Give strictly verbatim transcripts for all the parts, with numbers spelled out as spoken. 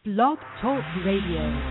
Blog Talk Radio.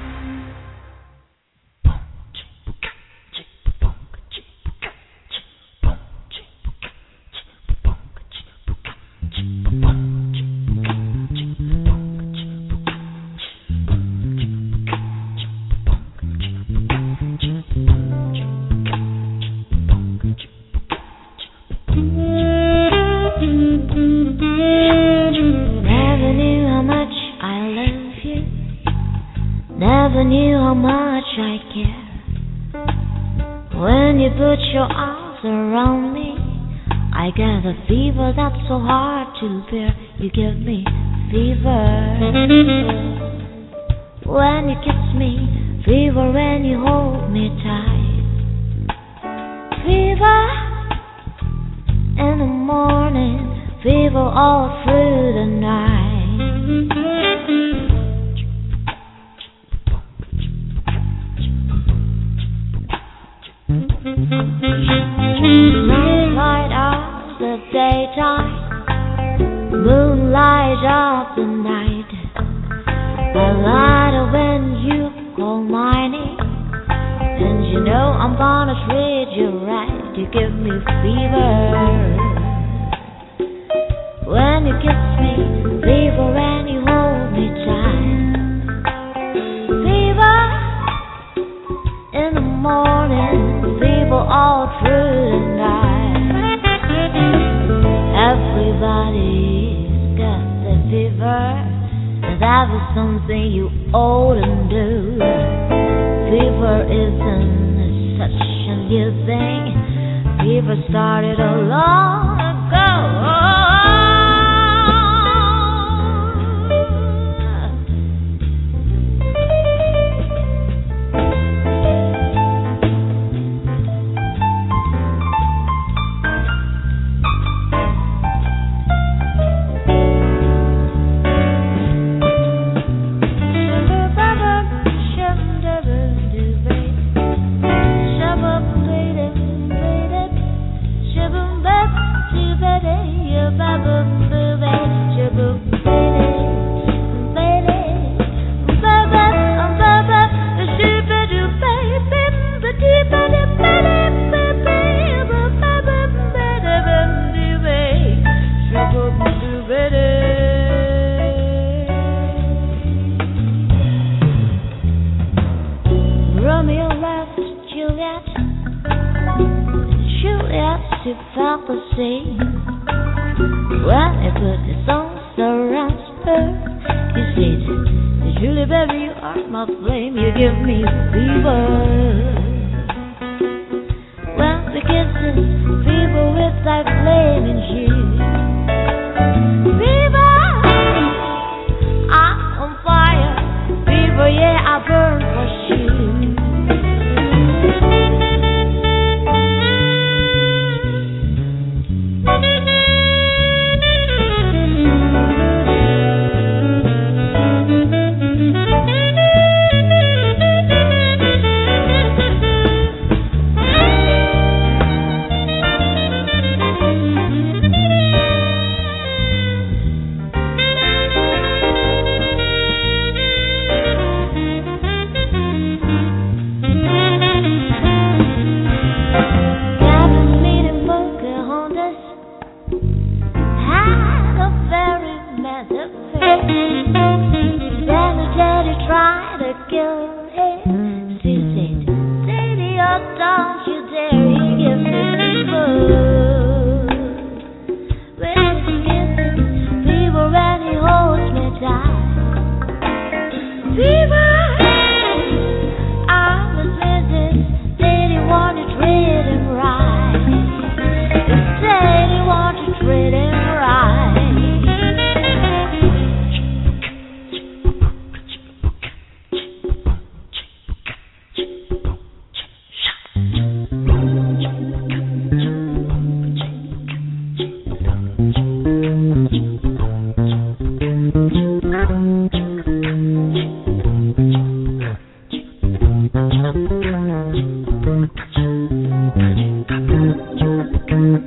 So hard to bear, you give me fever when you kiss me, fever when you hold me tight, fever in the morning, fever all through the night. Sunlight of the daytime, moonlight of the night, the light when you call my name, and you know I'm gonna treat you right. You give me fever when you kiss me, fever when you hold me tight, fever in the morning, fever all through the night. Everybody's got the fever, and that is something you ought to do. Fever isn't such a new thing. Fever started a long ago.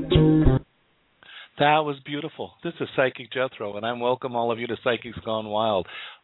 That was beautiful. This is Psychic Jethro, and I welcome all of you to Psychics Gone Wild.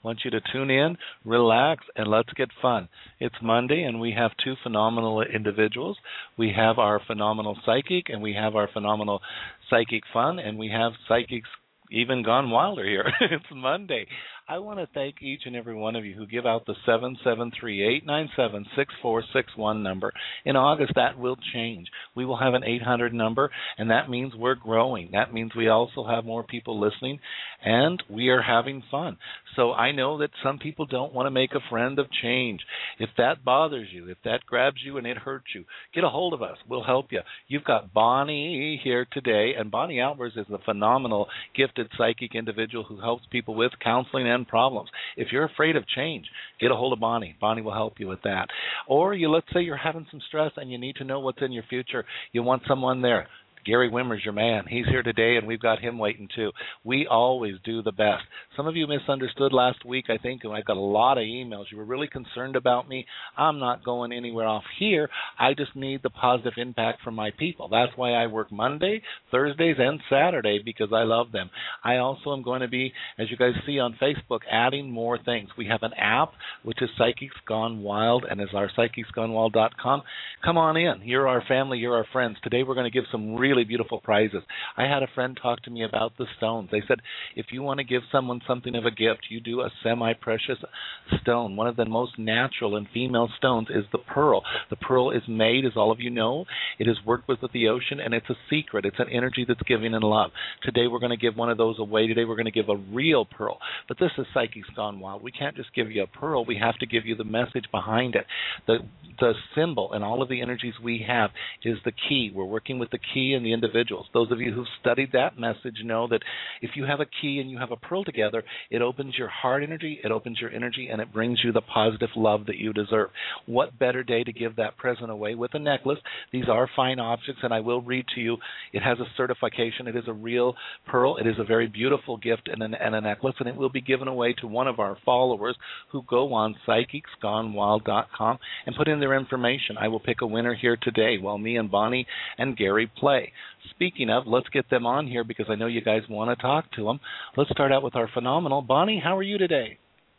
want you to tune in, relax, and let's get fun. It's Monday, and we have two phenomenal individuals. We have our phenomenal psychic, and we have our phenomenal psychic fun, and we have psychics even gone wilder here. It's Monday. I want to thank each and every one of you who give out the seven seven three, eight nine seven, six four six one number. In August, that will change. We will have an eight hundred number, and that means we're growing. That means we also have more people listening, and we are having fun. So I know that some people don't want to make a friend of change. If that bothers you, if that grabs you and it hurts you, get a hold of us. We'll help you. You've got Bonnie here today, and Bonnie Albers is a phenomenal, gifted psychic individual who helps people with counseling and problems. If you're afraid of change, get a hold of Bonnie. Bonnie will help you with that. Or you, let's say you're having some stress and you need to know what's in your future. You want someone there. Gary Wimmer's your man. He's here today, and we've got him waiting too. We always do the best. Some of you misunderstood last week, I think, and I got a lot of emails. You were really concerned about me. I'm not going anywhere off here. I just need the positive impact from my people. That's why I work Monday, Thursdays, and Saturday, because I love them. I also am going to be, as you guys see on Facebook, adding more things. We have an app, which is Psychics Gone Wild, and is our psychics gone wild dot com. Come on in. You're our family. You're our friends. Today we're going to give some really beautiful prizes. I had a friend talk to me about the stones. They said, if you want to give someone something of a gift, you do a semi-precious stone. One of the most natural and female stones is the pearl. The pearl is made, as all of you know, it is worked with, with the ocean, and it's a secret. It's an energy that's giving in love. Today we're going to give one of those away. Today we're going to give a real pearl. But this is Psychics Gone Wild. We can't just give you a pearl. We have to give you the message behind it. The, the symbol and all of the energies we have is the key. We're working with the key and the individuals. Those of you who've studied that message know that if you have a key and you have a pearl together, it opens your heart energy, it opens your energy, and it brings you the positive love that you deserve. What better day to give that present away with a necklace? These are fine objects, and I will read to you. It has a certification. It is a real pearl. It is a very beautiful gift and, an, and a necklace, and it will be given away to one of our followers who go on psychics gone wild dot com and put in their information. I will pick a winner here today while me and Bonnie and Gary play. Speaking of, let's get them on here because I know you guys want to talk to them. Let's start out with our phenomenal. Bonnie, how are you today?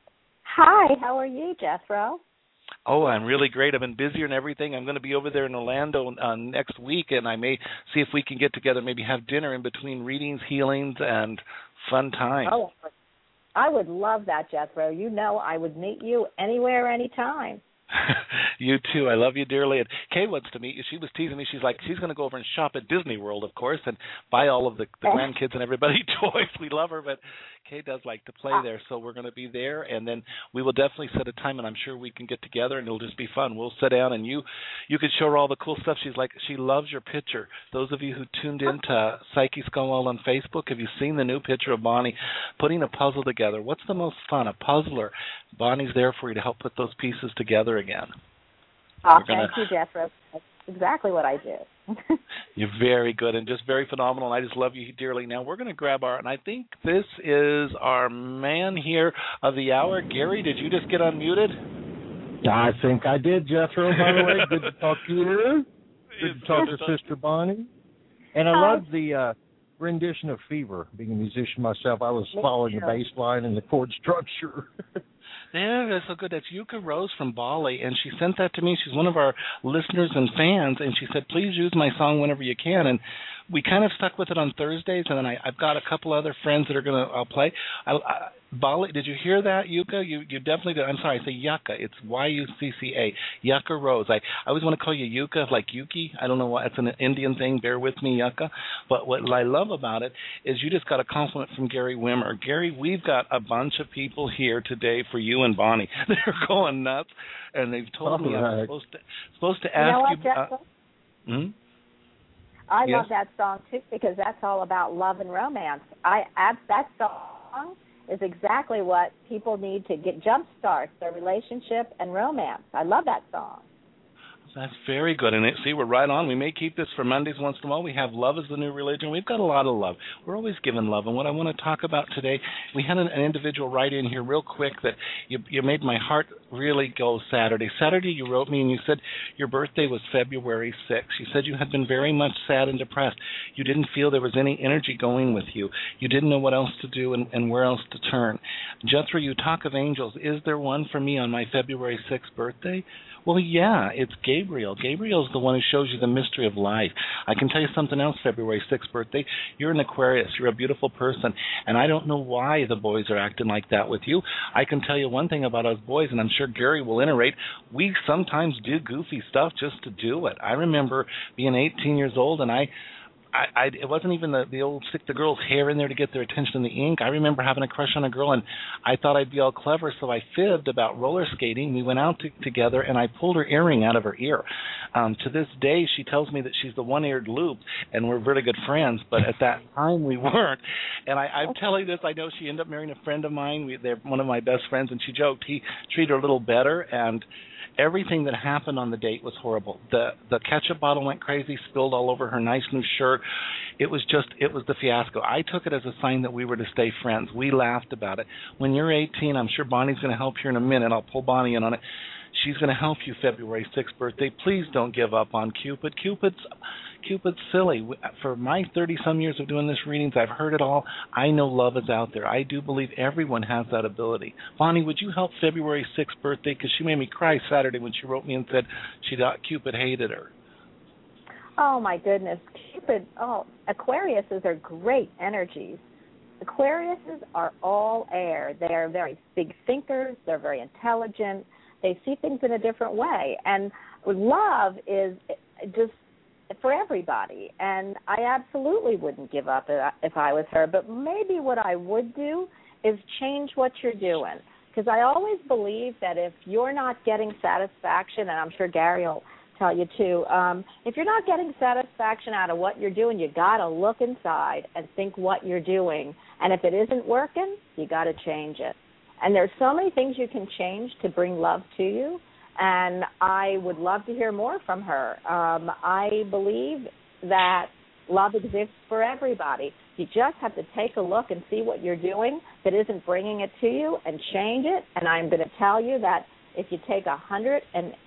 Hi, how are you, Jethro? Oh, I'm really great. I've been busier and everything. I'm going to be over there in Orlando uh, next week, and I may see if we can get together, maybe have dinner in between readings, healings, and fun times. Oh, I would love that, Jethro. You know I would meet you anywhere, anytime. You too. I love you dearly. And Kay wants to meet you. She was teasing me. She's like, she's going to go over and shop at Disney World, of course, and buy all of the, the grandkids and everybody toys. We love her, but Kay does like to play there, so we're going to be there. And then we will definitely set a time, and I'm sure we can get together, and it'll just be fun. We'll sit down, and you you can show her all the cool stuff. She's like, she loves your picture. Those of you who tuned in to Psychics Gone Wild on Facebook, have you seen the new picture of Bonnie putting a puzzle together? What's the most fun? A puzzler. Bonnie's there for you to help put those pieces together again. Oh, gonna... thank you, Jethro. That's exactly what I do. You're very good and just very phenomenal, and I just love you dearly. Now, we're going to grab our, and I think this is our man here of the hour. Gary, did you just get unmuted? I think I did, Jethro, by the way. Good to talk to you. Good to talk to Sister Bonnie. And I love the uh, rendition of Fever. Being a musician myself, I was following the bass line and the chord structure. Yeah, that's so good. That's Yuka Rose from Bali, and she sent that to me. She's one of our listeners and fans, and she said, please use my song whenever you can. And we kind of stuck with it on Thursdays, and then I, I've got a couple other friends that are going to I'll play. I, I, Bali, did you hear that, Yuka? You you definitely did. I'm sorry, I say Yucca. It's Y U C C A, Yucca Rose. I, I always want to call you Yuka, like Yuki. I don't know why. It's an Indian thing. Bear with me, Yucca. But what I love about it is you just got a compliment from Gary Wimmer. Gary, we've got a bunch of people here today for you and Bonnie. They're going nuts, and they've told me I'm supposed to, supposed to ask you. Know what, you uh, hmm? I yes. love that song, too, because that's all about love and romance. I That song is exactly what people need to get jump-start their relationship and romance. I love that song. That's very good. And it, see, we're right on. We may keep this for Mondays once in a while. We have Love is the New Religion. We've got a lot of love. We're always giving love. And what I want to talk about today, we had an, an individual write in here real quick that you, you made my heart really go Saturday. Saturday you wrote me and you said your birthday was February sixth. You said you had been very much sad and depressed. You didn't feel there was any energy going with you. You didn't know what else to do and, and where else to turn. Jethro, you talk of angels. Is there one for me on my February sixth birthday? Well, yeah, it's Gabriel. Gabriel's the one who shows you the mystery of life. I can tell you something else, February sixth birthday. You're an Aquarius. You're a beautiful person, and I don't know why the boys are acting like that with you. I can tell you one thing about us boys, and I'm sure Gary will iterate. We sometimes do goofy stuff just to do it. I remember being eighteen years old, and I... I, I, it wasn't even the, the old stick the girl's hair in there to get their attention in the ink. I remember having a crush on a girl, and I thought I'd be all clever, so I fibbed about roller skating. We went out to, together, and I pulled her earring out of her ear. Um, to this day, she tells me that she's the one-eared loop, and we're really good friends, but at that time we weren't. And I, I'm telling this, I know she ended up marrying a friend of mine. We, they're one of my best friends, and she joked he treated her a little better, and everything that happened on the date was horrible. The the ketchup bottle went crazy, spilled all over her nice new shirt. It was just, it was the fiasco. I took it as a sign that we were to stay friends. We laughed about it. When you're eighteen, I'm sure Bonnie's going to help here in a minute. I'll pull Bonnie in on it. She's going to help you February sixth birthday. Please don't give up on Cupid. Cupid's Cupid's silly. For my thirty-some years of doing this readings, I've heard it all. I know love is out there. I do believe everyone has that ability. Bonnie, would you help February sixth birthday? Because she made me cry Saturday when she wrote me and said she thought Cupid hated her. Oh, my goodness. Cupid, oh, Aquariuses are great energies. Aquariuses are all air. They are very big thinkers. They're very intelligent. They see things in a different way. And love is just for everybody. And I absolutely wouldn't give up if I was her. But maybe what I would do is change what you're doing. Because I always believe that if you're not getting satisfaction, and I'm sure Gary will tell you too, um, if you're not getting satisfaction out of what you're doing, you got to look inside and think what you're doing. And if it isn't working, you got to change it. And there's so many things you can change to bring love to you, and I would love to hear more from her. Um, I believe that love exists for everybody. You just have to take a look and see what you're doing that isn't bringing it to you and change it. And I'm going to tell you that if you take a one hundred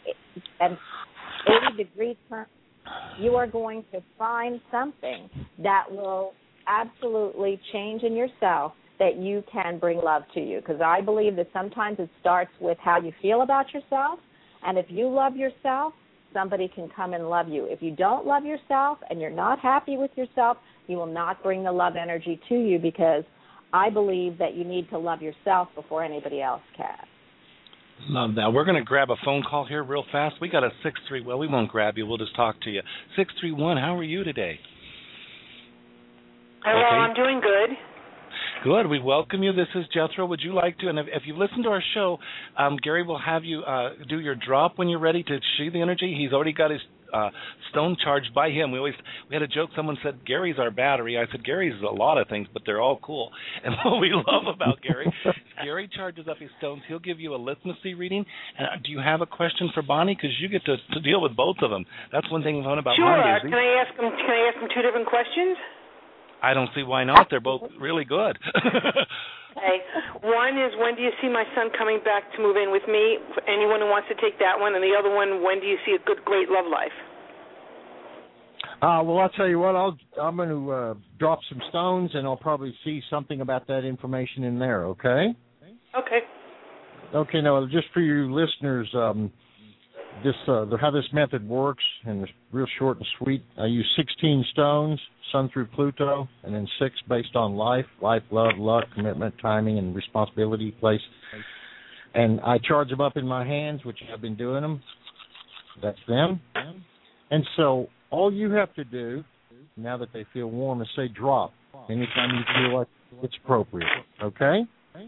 eighty degree turn, you are going to find something that will absolutely change in yourself that you can bring love to you. Because I believe that sometimes it starts with how you feel about yourself, and if you love yourself, somebody can come and love you. If you don't love yourself and you're not happy with yourself, you will not bring the love energy to you, because I believe that you need to love yourself before anybody else can. Love that. We're going to grab a phone call here real fast. We got a six three. Well, we won't grab you. We'll just talk to you. six three one, how are you today? Hello, okay. I'm doing good. Good. We welcome you. This is Jethro. Would you like to, and if, if you've listened to our show, um, Gary will have you uh, do your drop when you're ready to see the energy. He's already got his uh, stone charged by him. We always we had a joke. Someone said, Gary's our battery. I said, Gary's a lot of things, but they're all cool. And what we love about Gary, Gary charges up his stones. He'll give you a litmus-y reading. And uh, do you have a question for Bonnie? Because you get to, to deal with both of them. That's one thing fun about sure. Bonnie. Sure. Can I ask them? Can I ask them two different questions? I don't see why not. They're both really good. Okay. One is, when do you see my son coming back to move in with me? For anyone who wants to take that one. And the other one, when do you see a good, great love life? Uh, well, I'll tell you what. I'll, I'm going to uh, drop some stones, and I'll probably see something about that information in there, okay? Okay. Okay, now, just for you listeners, um, this uh, how this method works, and it's real short and sweet. I use sixteen stones, Sun through Pluto, and then six based on life, life, love, luck, commitment, timing, and responsibility, place. And I charge them up in my hands, which I've been doing them. That's them. And so all you have to do, now that they feel warm, is say drop anytime you feel like it's appropriate, okay?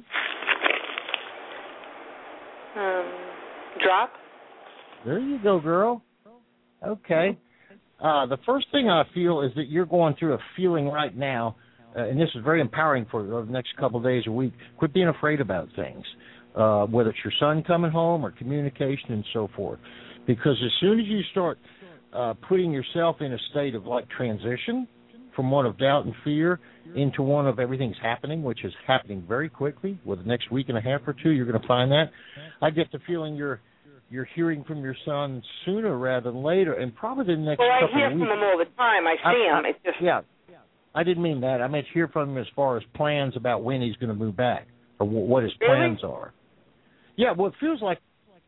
Um, drop? There you go, girl. Okay. Uh, the first thing I feel is that you're going through a feeling right now, uh, and this is very empowering for the next couple of days or week. Quit being afraid about things, uh, whether it's your son coming home or communication and so forth. Because as soon as you start uh, putting yourself in a state of like transition from one of doubt and fear into one of everything's happening, which is happening very quickly, with the next week and a half or two, you're going to find that. I get the feeling you're you're hearing from your son sooner rather than later, and probably the next well, couple of weeks. Well, I hear from him all the time. I see I, him. I, It's just yeah. I didn't mean that. I meant hear from him as far as plans about when he's going to move back or w- what his plans really? are. Yeah, well, it feels like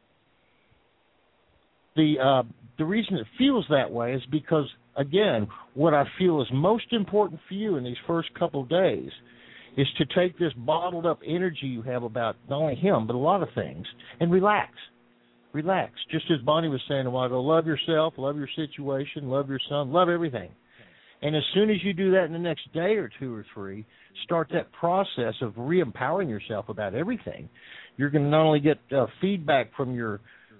the uh, the reason it feels that way is because, again, what I feel is most important for you in these first couple of days is to take this bottled up energy you have about not only him but a lot of things and relax. Relax. Just as Bonnie was saying a while ago, love yourself, love your situation, love your son, love everything. And as soon as you do that in the next day or two or three, start that process of re-empowering yourself about everything. You're going to not only get uh, feedback from your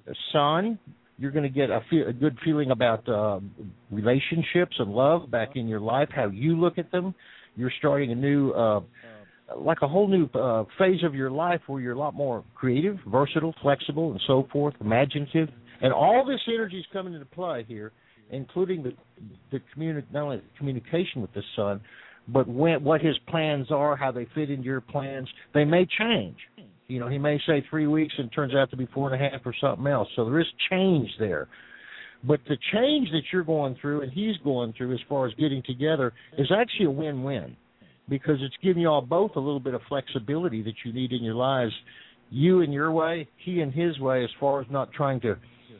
son, you're going to get a, fe- a good feeling about uh, relationships and love back in your life, how you look at them. You're starting a new, uh, like a whole new uh, phase of your life where you're a lot more creative, versatile, flexible, and so forth, imaginative. And all this energy is coming into play here, including the the communi- not only the communication with the son, but when, what his plans are, how they fit into your plans. They may change. You know, he may say three weeks and it turns out to be four and a half or something else. So there is change there. But the change that you're going through and he's going through as far as getting together is actually a win-win, because it's giving you all both a little bit of flexibility that you need in your lives, you in your way, he in his way, as far as not trying to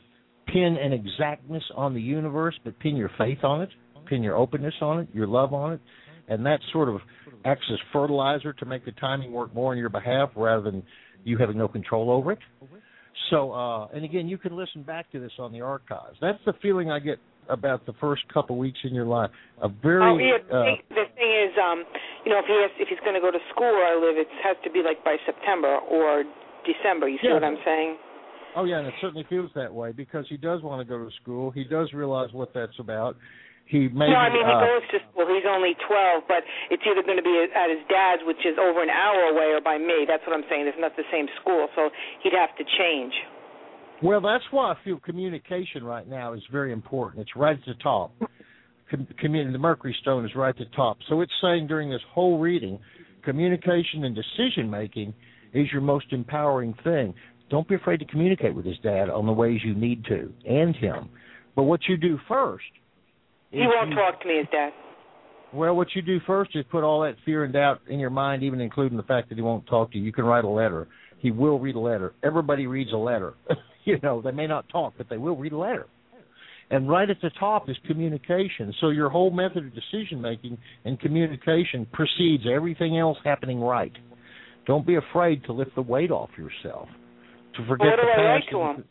pin an exactness on the universe, but pin your faith on it, pin your openness on it, your love on it, and that sort of acts as fertilizer to make the timing work more on your behalf rather than you having no control over it. So, uh, and again, you can listen back to this on the archives. That's the feeling I get about the first couple weeks in your life. A very. Oh, yeah. The, uh, thing, the thing is, um, you know, if he has, if he's going to go to school where I live, it has to be like by September or December. You see yeah. what I'm saying? Oh, yeah, and it certainly feels that way because he does want to go to school. He does realize what that's about. He may. No, I mean, uh, he goes to school. He's only twelve, but it's either going to be at his dad's, which is over an hour away, or by me. That's what I'm saying. It's not the same school, so he'd have to change. Well, that's why I feel communication right now is very important. It's right at the top. Com- commun- the Mercury Stone is right at the top. So it's saying during this whole reading, communication and decision-making is your most empowering thing. Don't be afraid to communicate with his dad on the ways you need to, and him. But what you do first... He won't you, talk to me, his dad. Well, what you do first is put all that fear and doubt in your mind, even including the fact that he won't talk to you. You can write a letter. He will read a letter. Everybody reads a letter. You know, they may not talk, but they will read a letter. And right at the top is communication. So your whole method of decision-making and communication precedes everything else happening right. Don't be afraid to lift the weight off yourself. To forget what do the I past. write to him?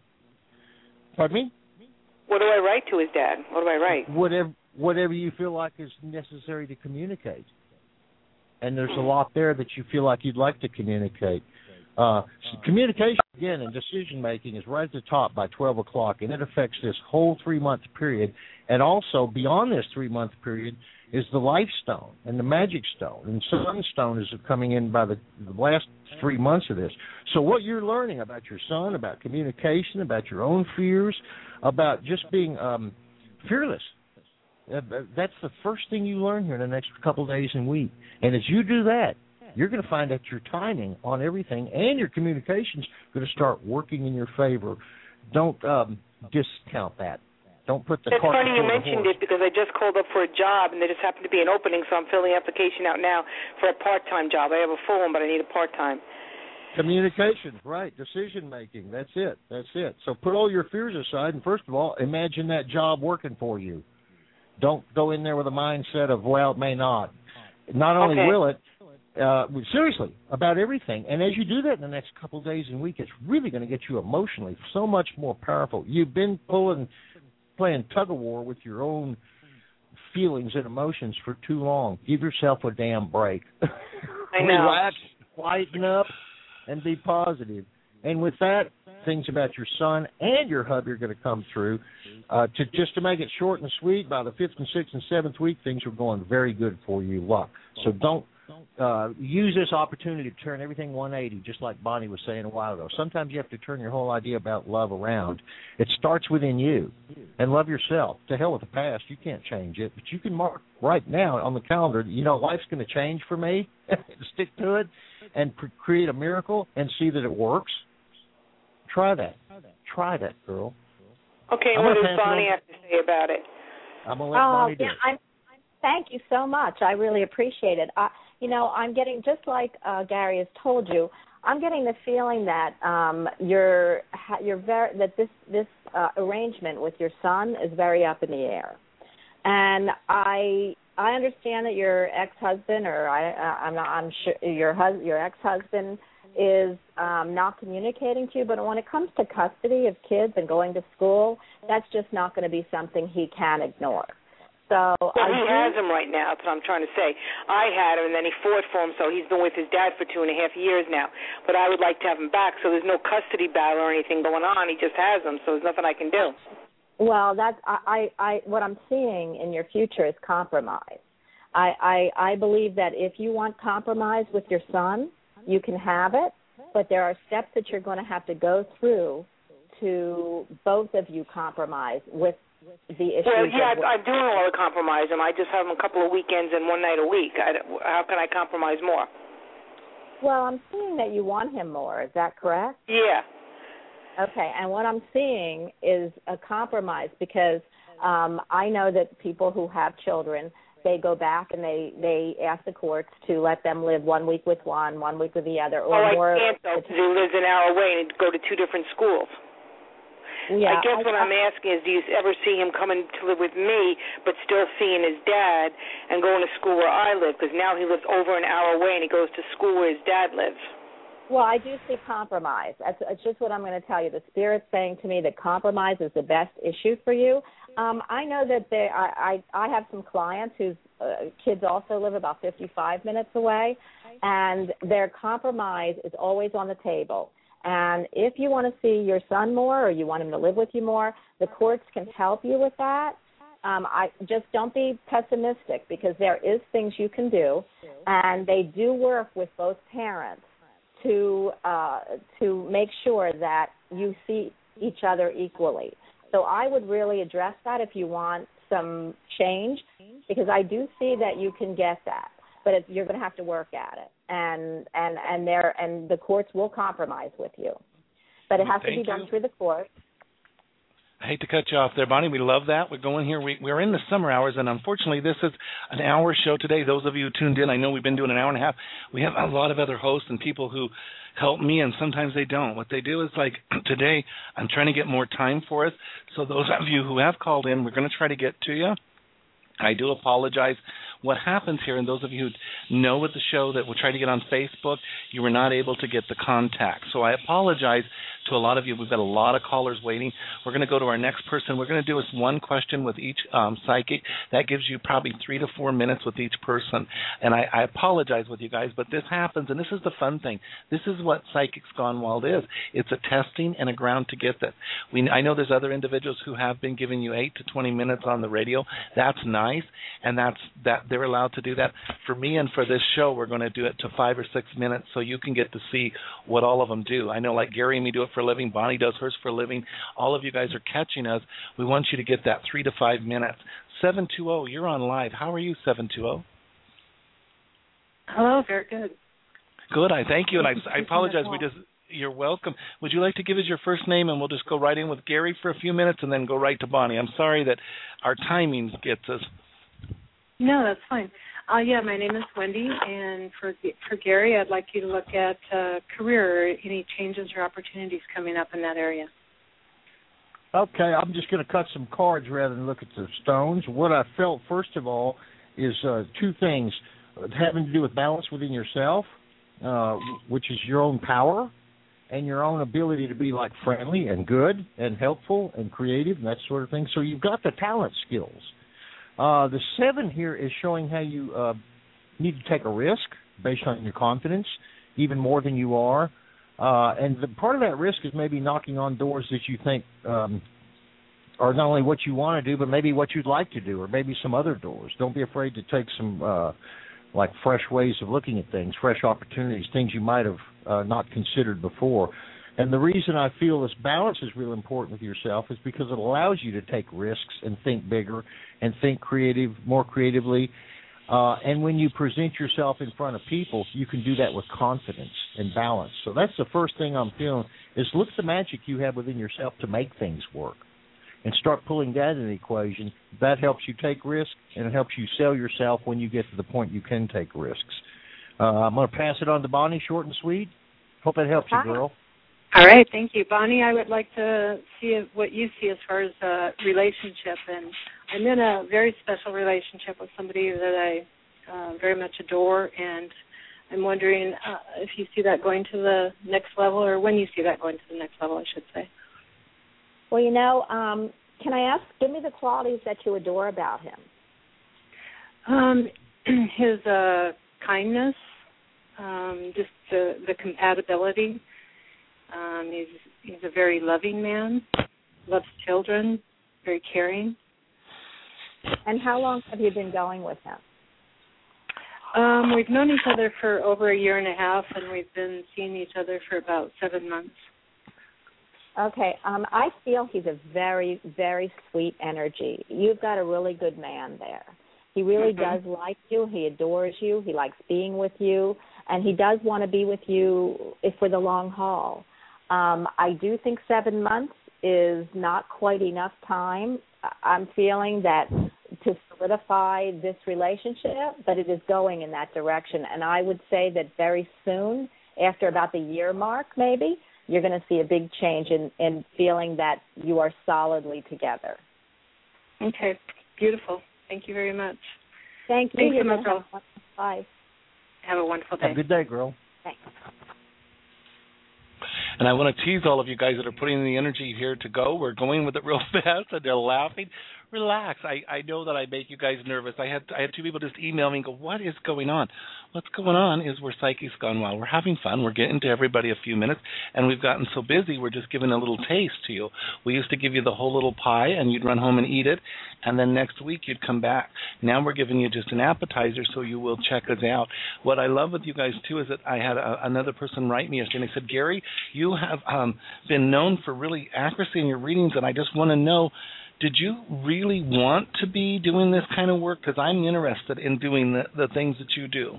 Pardon me? What do I write to his dad? What do I write? Whatever, whatever you feel like is necessary to communicate. And there's a lot there that you feel like you'd like to communicate. Uh, so communication, again, and decision-making is right at the top by twelve o'clock, and it affects this whole three-month period. And also, beyond this three-month period, is the Life Stone and the Magic Stone. And Sunstone is coming in by the, the last three months of this. So what you're learning about your son, about communication, about your own fears, about just being um, fearless, uh, that's the first thing you learn here in the next couple of days and week. And as you do that, you're going to find out your timing on everything, and your communication's going to start working in your favor. Don't um, discount that. Don't put the It's cart funny you before the mentioned horse. it because I just called up for a job, and there just happened to be an opening, so I'm filling the application out now for a part-time job. I have a full one, but I need a part-time. Communication, right, decision-making, that's it, that's it. So put all your fears aside, and first of all, imagine that job working for you. Don't go in there with a mindset of, well, it may not. Not only okay. will it, uh, seriously, about everything. And as you do that in the next couple of days and weeks, it's really going to get you emotionally so much more powerful. You've been pulling, playing tug-of-war with your own feelings and emotions for too long. Give yourself a damn break. I know. Relax, lighten up, and be positive. And with that, things about your son and your hubby are going to come through. Uh, to just to make it short and sweet, by the fifth and sixth and seventh week, things are going very good for you. Luck. So don't uh, use this opportunity to turn everything one eighty, just like Bonnie was saying a while ago. Sometimes you have to turn your whole idea about love around. It starts within you. And love yourself. To hell with the past. You can't change it. But you can mark right now on the calendar, you know, life's going to change for me. Stick to it and pre- create a miracle and see that it works. Try that. Try that, girl. Okay, and what does Bonnie have to say about it? I'm going to let oh, Bonnie do yeah, it. I'm, thank you so much. I really appreciate it. I, you know, I'm getting, just like uh, Gary has told you, I'm getting the feeling that um, you're, you're very, that this this uh, arrangement with your son is very up in the air, and I I understand that your ex-husband, or I I'm not I'm sure your hus- your ex-husband is um, not communicating to you, but when it comes to custody of kids and going to school, that's just not going to be something he can ignore. So well, I he do, has him right now. That's what I'm trying to say. I had him, and then he fought for him, so he's been with his dad for two and a half years now. But I would like to have him back, so there's no custody battle or anything going on. He just has him, so there's nothing I can do. Well, that's I, I, I what I'm seeing in your future is compromise. I, I I believe that if you want compromise with your son, you can have it, but there are steps that you're going to have to go through to both of you compromise with the issues. Well, yeah, I, I'm doing all the compromising. I just have them a couple of weekends and one night a week. I, how can I compromise more? Well, I'm seeing that you want him more. Is that correct? Yeah. Okay, and what I'm seeing is a compromise because um, I know that people who have children, they go back and they, they ask the courts to let them live one week with one, one week with the other. Or oh, more I can't, though, because he lives an hour away and go to two different schools. Yeah, I guess I, what I'm asking is, do you ever see him coming to live with me but still seeing his dad and going to school where I live? Because now he lives over an hour away and he goes to school where his dad lives. Well, I do see compromise. That's, that's just what I'm going to tell you. The Spirit's saying to me that compromise is the best issue for you. Um, I know that they, I, I, I have some clients whose uh, kids also live about fifty-five minutes away, and their compromise is always on the table. And if you want to see your son more or you want him to live with you more, the courts can help you with that. Um, I just don't be pessimistic because there is things you can do, and they do work with both parents to uh, to make sure that you see each other equally. So I would really address that if you want some change, because I do see that you can get that, but it, you're going to have to work at it, and and and there and the courts will compromise with you, but it has Thank to be done you. through the courts. I hate to cut you off there, Bonnie. We love that. We're going here. We, we're in the summer hours, and unfortunately, this is an hour show today. Those of you who tuned in, I know we've been doing an hour and a half. We have a lot of other hosts and people who help me, and sometimes they don't. What they do is, like, today, I'm trying to get more time for us. So those of you who have called in, we're going to try to get to you. I do apologize. What happens here, and those of you who know with the show that we'll try to get on Facebook, you were not able to get the contact. So I apologize to a lot of you. We've got a lot of callers waiting. We're going to go to our next person. We're going to do this one question with each um, psychic. That gives you probably three to four minutes with each person. And I, I apologize with you guys, but this happens, and this is the fun thing. This is what Psychics Gone Wild is. It's a testing and a ground to get that. We, I know there's other individuals who have been giving you eight to twenty minutes on the radio. That's nice, and that's that they're allowed to do that. For me and for this show, we're going to do it to five or six minutes so you can get to see what all of them do. I know, like Gary and me do it for a living. Bonnie does hers for a living. All of you guys are catching us. We want you to get that three to five minutes. seven two zero, you're on live. How are you, seven two zero? Hello, very good. Good, I thank you, and I, I apologize. We just You're welcome. Would you like to give us your first name, and we'll just go right in with Gary for a few minutes and then go right to Bonnie. I'm sorry that our timing gets us. No, that's fine. Uh, yeah, my name is Wendy, and for for Gary, I'd like you to look at uh, career, any changes or opportunities coming up in that area. Okay, I'm just going to cut some cards rather than look at the stones. What I felt, first of all, is uh, two things having to do with balance within yourself, uh, which is your own power and your own ability to be, like, friendly and good and helpful and creative and that sort of thing. So you've got the talent skills. Uh, the seven here is showing how you uh, need to take a risk based on your confidence, even more than you are. Uh, and the, part of that risk is maybe knocking on doors that you think um, are not only what you want to do, but maybe what you'd like to do, or maybe some other doors. Don't be afraid to take some uh, like fresh ways of looking at things, fresh opportunities, things you might have uh, not considered before. And the reason I feel this balance is real important with yourself is because it allows you to take risks and think bigger and think creative, more creatively. Uh, and when you present yourself in front of people, you can do that with confidence and balance. So that's the first thing I'm feeling is look at the magic you have within yourself to make things work. And start pulling that in the equation. That helps you take risks, and it helps you sell yourself when you get to the point you can take risks. Uh, I'm going to pass it on to Bonnie, short and sweet. Hope that helps Hi. you, girl. All right, thank you. Bonnie, I would like to see what you see as far as a relationship. And I'm in a very special relationship with somebody that I uh, very much adore, and I'm wondering uh, if you see that going to the next level, or when you see that going to the next level, I should say. Well, you know, um, can I ask, give me the qualities that you adore about him? Um, his uh, kindness, um, just the, the compatibility. Um, he's he's a very loving man, loves children, very caring. And how long have you been going with him? Um, we've known each other for over a year and a half, and we've been seeing each other for about seven months. Okay, um, I feel he's a very, very sweet energy. You've got a really good man there. He really mm-hmm. does like you. He adores you. He likes being with you, and he does want to be with you for the long haul. Um, I do think seven months is not quite enough time. I'm feeling that to solidify this relationship, but it is going in that direction. And I would say that very soon, after about the year mark maybe, you're going to see a big change in, in feeling that you are solidly together. Okay, beautiful. Thank you very much. Thank you. Thanks so much, girl. Bye. Have a wonderful day. Have a good day, girl. Thanks. And I want to tease all of you guys that are putting in the energy here to go. We're going with it real fast, and they're laughing. Relax. I, I know that I make you guys nervous. I had I had two people just email me and go, what is going on? What's going on is we're Psychics Gone Wild. We're having fun. We're getting to everybody a few minutes, and we've gotten so busy we're just giving a little taste to you. We used to give you the whole little pie, and you'd run home and eat it, and then next week you'd come back. Now we're giving you just an appetizer so you will check us out. What I love with you guys, too, is that I had a, another person write me yesterday, and they said, Gary, you have um, been known for really accuracy in your readings, and I just want to know, did you really want to be doing this kind of work? Because I'm interested in doing the, the things that you do.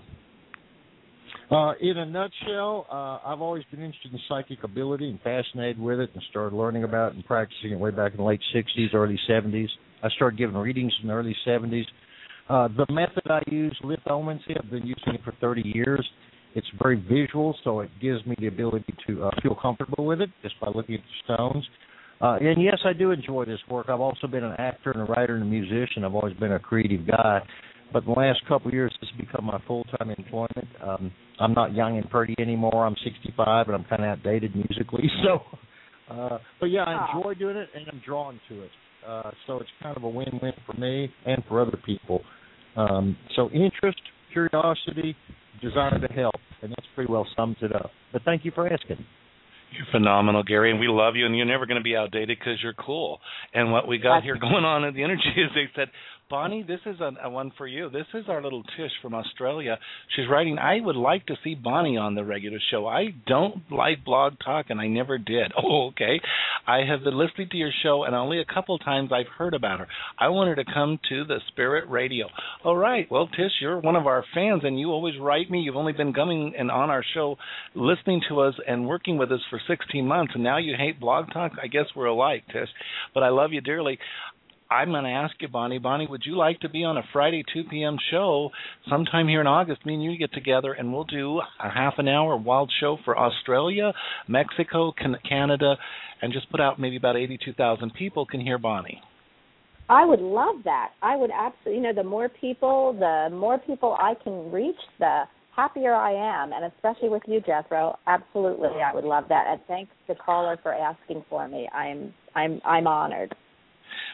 Uh, in a nutshell, uh, I've always been interested in psychic ability and fascinated with it and started learning about it and practicing it way back in the late sixties, early seventies. I started giving readings in the early seventies. Uh, the method I use, lithomancy, I've been using it for thirty years. It's very visual, so it gives me the ability to uh, feel comfortable with it just by looking at the stones. Uh, and, yes, I do enjoy this work. I've also been an actor and a writer and a musician. I've always been a creative guy. But in the last couple of years, this has become my full-time employment. Um, I'm not young and pretty anymore. I'm sixty-five, and I'm kind of outdated musically. So, uh, But, yeah, I enjoy doing it, and I'm drawn to it. Uh, so it's kind of a win-win for me and for other people. Um, so interest, curiosity, desire to help, and that's pretty well sums it up. But thank you for asking. You're phenomenal, Gary, and we love you, and you're never going to be outdated because you're cool. And what we got here going on in the energy is they said, Bonnie, this is a, a one for you. This is our little Tish from Australia. She's writing, I would like to see Bonnie on the regular show. I don't like Blog Talk, and I never did. Oh, okay. I have been listening to your show, and only a couple times I've heard about her. I want her to come to the Spirit Radio. All right. Well, Tish, you're one of our fans, and you always write me. You've only been coming and on our show, listening to us and working with us for sixteen months, and now you hate Blog Talk? I guess we're alike, Tish. But I love you dearly. I'm going to ask you, Bonnie. Bonnie, would you like to be on a Friday two p.m. show sometime here in August? Me and you get together, and we'll do a half an hour wild show for Australia, Mexico, Canada, and just put out maybe about eighty-two thousand people can hear Bonnie. I would love that. I would absolutely, you know, the more people, the more people I can reach, the happier I am, and especially with you, Jethro. Absolutely, I would love that. And thanks to caller for asking for me. I'm, I'm, I'm honored.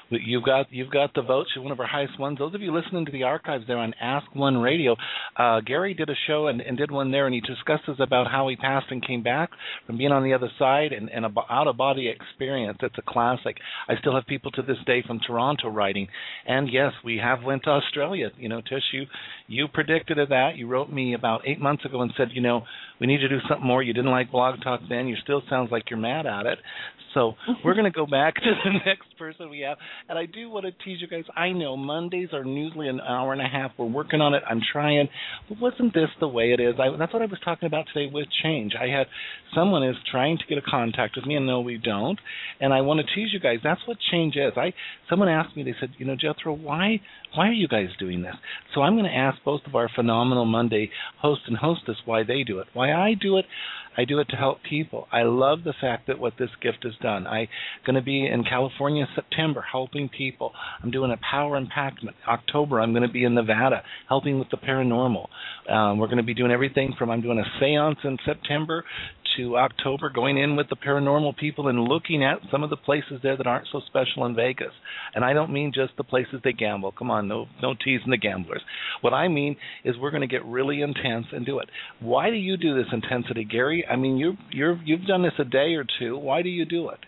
You've got you've got the votes. You're one of our highest ones. Those of you listening to the archives there on Ask One Radio, uh, Gary did a show and, and did one there, and he discusses about how he passed and came back from being on the other side and, and a out-of-body experience. It's a classic. I still have people to this day from Toronto writing. And, yes, we have went to Australia. You know, Tish, you, you predicted that. You wrote me about eight months ago and said, you know, we need to do something more. You didn't like Blog Talk then. You still sounds like you're mad at it. So we're going to go back to the next person we have. And I do want to tease you guys. I know Mondays are usually an hour and a half. We're working on it. I'm trying. But wasn't this the way it is? I, that's what I was talking about today with change. I had someone is trying to get a contact with me, and no, we don't. And I want to tease you guys. That's what change is. I Someone asked me, they said, you know, Jethro, why, why are you guys doing this? So I'm going to ask both of our Phenomenal Monday host and hostess why they do it. Why I do it, I do it to help people. I love the fact that what this gift has done. I'm going to be in California in September helping people. I'm doing a power impactment. October, I'm going to be in Nevada helping with the paranormal. Um, we're going to be doing everything from I'm doing a seance in September to October, going in with the paranormal people and looking at some of the places there that aren't so special in Vegas. And I don't mean just the places they gamble. Come on, no, no teasing the gamblers. What I mean is we're going to get really intense and do it. Why do you do this intensity, Gary? I mean, you you're you've done this a day or two. Why do you do it?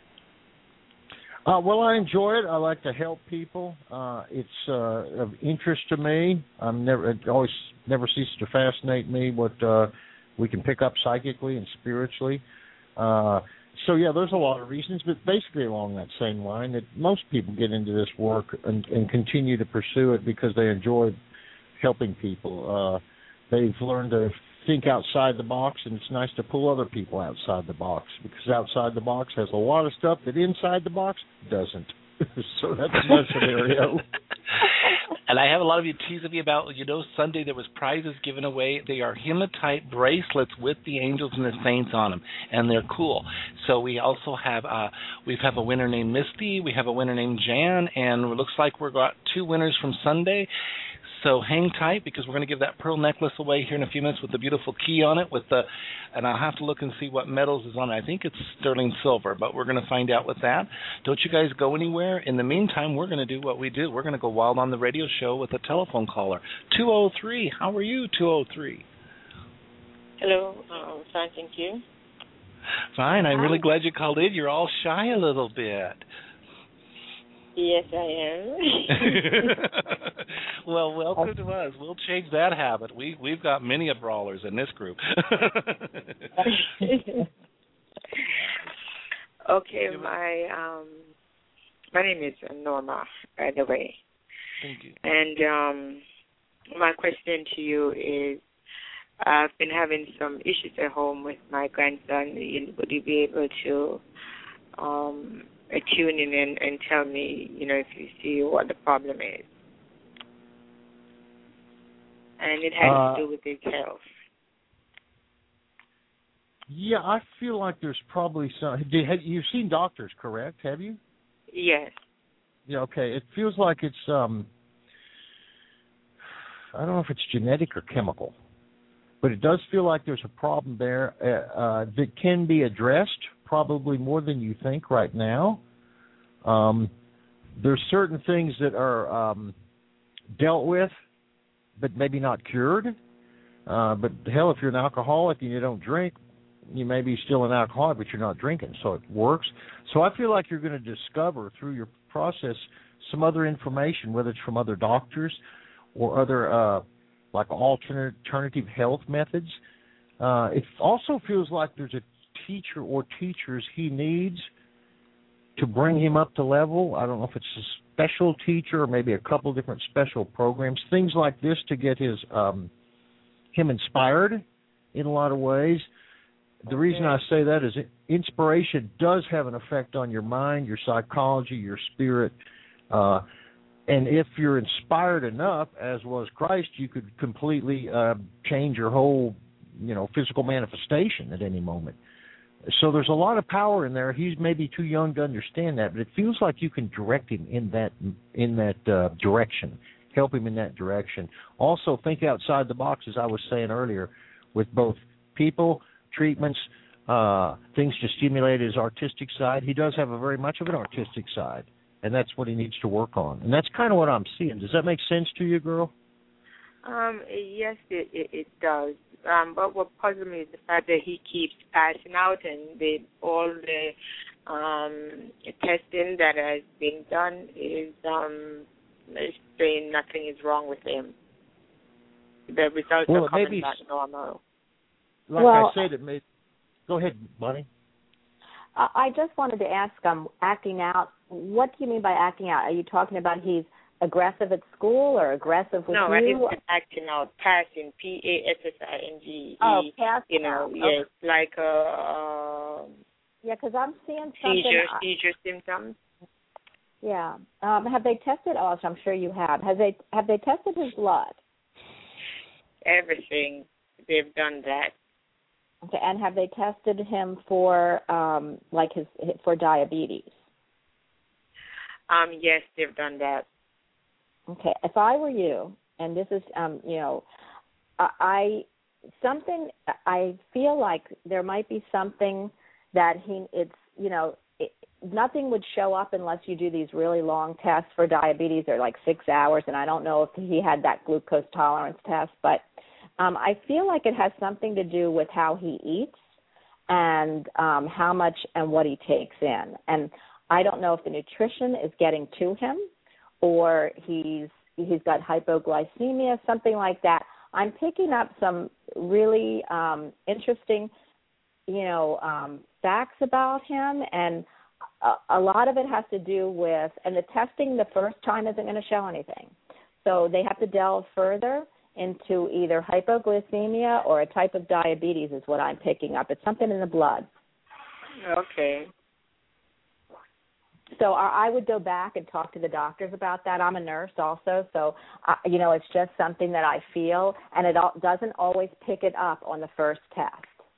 Uh, well, I enjoy it. I like to help people. Uh, it's uh, of interest to me. I'm never it always never ceases to fascinate me what uh, we can pick up psychically and spiritually. Uh, so yeah, there's a lot of reasons, but basically along that same line, that most people get into this work and, and continue to pursue it because they enjoy helping people. Uh, they've learned to think outside the box, and it's nice to pull other people outside the box, because outside the box has a lot of stuff that inside the box doesn't. So that's my scenario. And I have a lot of you teasing me about, you know, Sunday there was prizes given away. They are hematite bracelets with the angels and the saints on them, and they're cool. So we also have uh, we have a winner named Misty. We have a winner named Jan, and it looks like we've got two winners from Sunday. So hang tight, because we're going to give that pearl necklace away here in a few minutes with the beautiful key on it. With the, and I'll have to look and see what metals is on it. I think it's sterling silver, but we're going to find out with that. Don't you guys go anywhere. In the meantime, we're going to do what we do. We're going to go wild on the radio show with a telephone caller. two oh three. How are you, two oh three? Hello. Um, fine, thank you. Fine. I'm really glad you called in. You're all shy a little bit. Yes, I am. Well, welcome to us. We'll change that habit. We we've got many a brawlers in this group. Okay, my um, my name is Norma, by the way. Thank you. And um, my question to you is, I've been having some issues at home with my grandson. Would you be able to um, tune in and, and tell me, you know, if you see what the problem is? And it has uh, to do with his health. Yeah, I feel like there's probably some. Did, have, you've seen doctors, correct? Have you? Yes. Yeah. Okay. It feels like it's. Um, I don't know if it's genetic or chemical, but it does feel like there's a problem there uh, uh, that can be addressed, probably more than you think right now. Um, there's certain things that are um, dealt with, but maybe not cured. Uh, but hell, if you're an alcoholic and you don't drink, you may be still an alcoholic, but you're not drinking, so it works. So I feel like you're going to discover through your process some other information, whether it's from other doctors or other uh, like alternate, alternative health methods. Uh, it also feels like there's a teacher or teachers he needs to bring him up to level. I don't know if it's a special teacher or maybe a couple different special programs, things like this to get his um, him inspired in a lot of ways. The reason I say that is inspiration does have an effect on your mind, your psychology, your spirit. Uh, and if you're inspired enough, as was Christ, you could completely uh, change your whole, you know, physical manifestation at any moment. So there's a lot of power in there. He's maybe too young to understand that, but it feels like you can direct him in that in that uh, direction, help him in that direction. Also, think outside the box, as I was saying earlier, with both people, treatments, uh, things to stimulate his artistic side. He does have a very much of an artistic side. and that's what he needs to work on. And that's kind of what I'm seeing. Does that make sense to you, girl? Um, yes, it, it, it does. Um, but what puzzles me is the fact that he keeps passing out, and the, all the um, testing that has been done is um, saying nothing is wrong with him. The results well, are coming maybe, back normal. Like well, I said, it may. Go ahead, Bonnie. I just wanted to ask, um, acting out, what do you mean by acting out? Are you talking about he's aggressive at school or aggressive with no, you? No, he's acting out, passing, P A S S I N G. Oh, passing You know, out. yes, Okay. like a... Uh, yeah, because I'm seeing something... Seizure, seizure symptoms. Yeah. Um, have they tested, oh, I'm sure you have, have they, have they tested his blood? Everything. They've done that. Okay, and have they tested him for, um, like, his for diabetes? Um, yes, they've done that. Okay, if I were you, and this is, um, you know, I, I something, I feel like there might be something that he, it's, you know, it, nothing would show up unless you do these really long tests for diabetes. They're like six hours, and I don't know if he had that glucose tolerance test, but um, I feel like it has something to do with how he eats and um, how much and what he takes in. And I don't know if the nutrition is getting to him, or he's he's got hypoglycemia, something like that. I'm picking up some really um, interesting, you know, um, facts about him, and a, a lot of it has to do with, and the testing the first time isn't going to show anything. So they have to delve further into either hypoglycemia or a type of diabetes is what I'm picking up. It's something in the blood. Okay. So I would go back and talk to the doctors about that. I'm a nurse also, so, uh, you know, it's just something that I feel, and it all, doesn't always pick it up on the first test.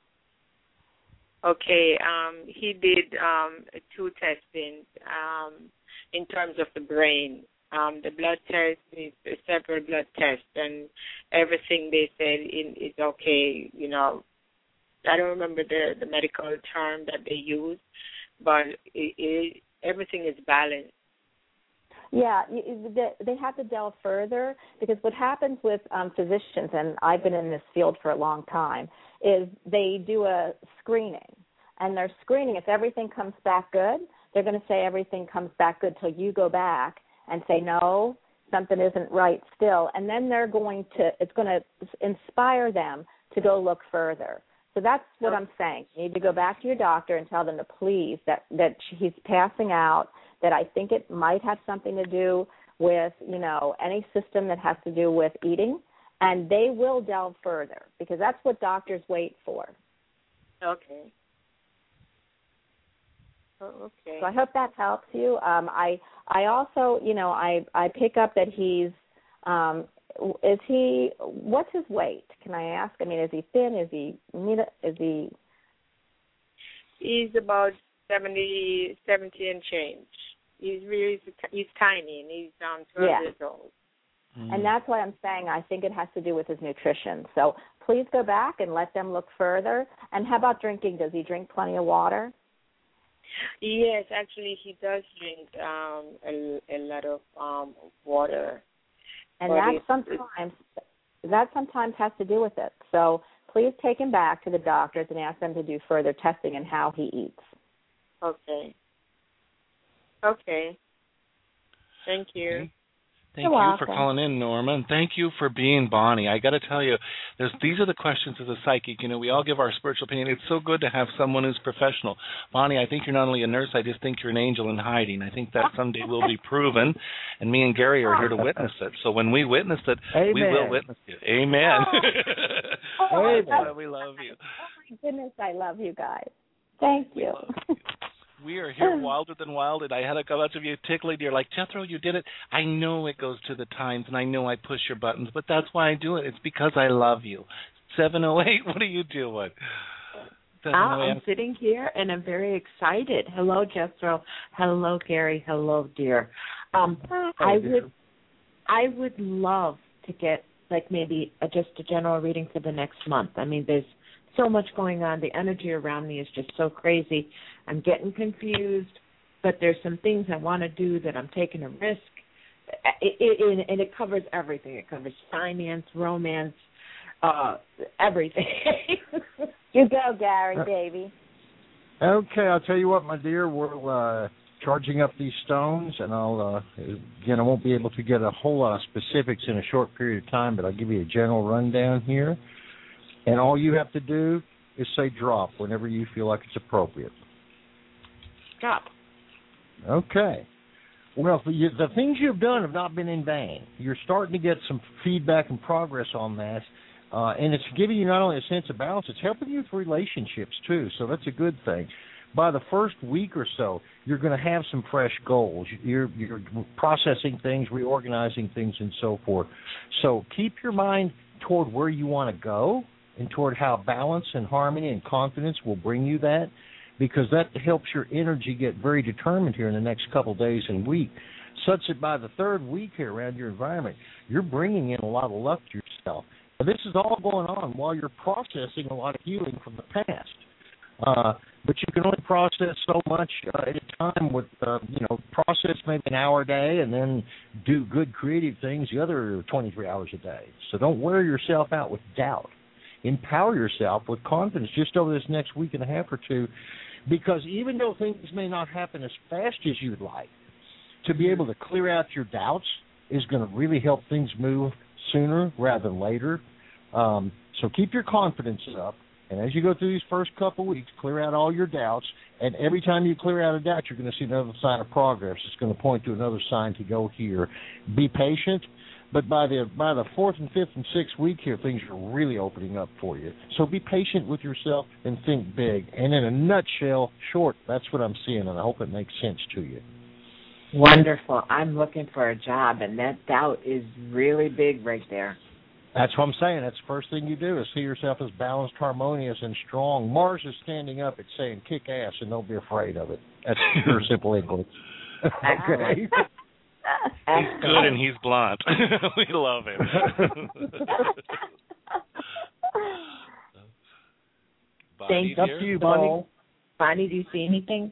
Okay. Um, he did um, two testings um, in terms of the brain. Um, the blood test is a separate blood test, and everything they said in, is okay. You know, I don't remember the, the medical term that they use, but it, it, everything is balanced. Yeah, they have to delve further, because what happens with um, physicians, and I've been in this field for a long time, is they do a screening. And they're screening, if everything comes back good, they're going to say everything comes back good till you go back and say, no, something isn't right still. And then they're going to, it's going to inspire them to go look further. So that's what I'm saying. You need to go back to your doctor and tell them to please, that, that he's passing out, that I think it might have something to do with, you know, any system that has to do with eating, and they will delve further, because that's what doctors wait for. Okay. Oh, okay. So I hope that helps you. Um, I I also, you know, I, I pick up that he's, um, is he, what's his weight? Can I ask? I mean, is he thin? Is he, is he? He's about seventy, seventy and change. He's really, he's tiny, and he's um, twelve yeah. years old. Mm. And that's why I'm saying I think it has to do with his nutrition. So please go back and let them look further. And how about drinking? Does he drink plenty of water? Yes, actually, he does drink um, a, a lot of um, water. And that sometimes that sometimes has to do with it. So please take him back to the doctors and ask them to do further testing in how he eats. Okay. Okay. Thank you. Okay. Thank You're you welcome. for calling in, Norma, and thank you for being Bonnie. I got to tell you, there's, these are the questions as a psychic. You know, we all give our spiritual opinion. It's so good to have someone who's professional. Bonnie, I think you're not only a nurse, I just think you're an angel in hiding. I think that someday will be proven, and me and Gary are here to witness it. So when we witness it, Amen. we will witness you. Amen. Oh, Amen. We love you. Oh, my goodness, I love you guys. Thank you. you. We are here wilder than wild, and I had a bunch of you tickling. You're like, Jethro, you did it. I know it goes to the times, and I know I push your buttons, but that's why I do it. It's because I love you. seven oh eight, what are you doing? I'm sitting here, and I'm very excited. Hello, Jethro. Hello, Gary. Hello, dear. Um, Hi, I dear. would, I would love to get like maybe a, just a general reading for the next month. I mean, there's so much going on. The energy around me is just so crazy. I'm getting confused. but there's some things I want to do that I'm taking a risk. It, it, and it covers everything. It covers finance, romance, uh, everything. You go, Gary, baby. Okay, I'll tell you what, my dear, we're uh, charging up these stones, and I'll, uh, again, I won't be able to get a whole lot of specifics in a short period of time, but I'll give you a general rundown here. And all you have to do is say drop whenever you feel like it's appropriate. Drop. Okay. Well, the, the things you've done have not been in vain. You're starting to get some feedback and progress on that. Uh, and it's giving you not only a sense of balance, it's helping you with relationships, too. So that's a good thing. By the first week or so, you're going to have some fresh goals. You're, you're processing things, reorganizing things, and so forth. So keep your mind toward where you want to go and toward how balance and harmony and confidence will bring you that, because that helps your energy get very determined here in the next couple of days and week, such that by the third week here around your environment, you're bringing in a lot of luck to yourself. Now, this is all going on while you're processing a lot of healing from the past. Uh, but you can only process so much uh, at a time with, uh, you know, process maybe an hour a day and then do good creative things the other twenty-three hours a day. So don't wear yourself out with doubt. Empower yourself with confidence just over this next week and a half or two, because even though things may not happen as fast as you'd like, to be able to clear out your doubts is going to really help things move sooner rather than later. Um, so keep your confidence up, and as you go through these first couple of weeks, clear out all your doubts, and every time you clear out a doubt, you're going to see another sign of progress. It's going to point to another sign to go here. Be patient, but by the by the fourth and fifth and sixth week here, things are really opening up for you. So be patient with yourself and think big. And in a nutshell, short, that's what I'm seeing, and I hope it makes sense to you. Wonderful. I'm looking for a job, and that doubt is really big right there. That's what I'm saying. That's the first thing you do is see yourself as balanced, harmonious, and strong. Mars is standing up. It's saying kick ass and don't be afraid of it. That's pure simple English. Okay. He's good and he's blunt. We love him. Thank up to you, Bonnie. Bonnie, do you see anything?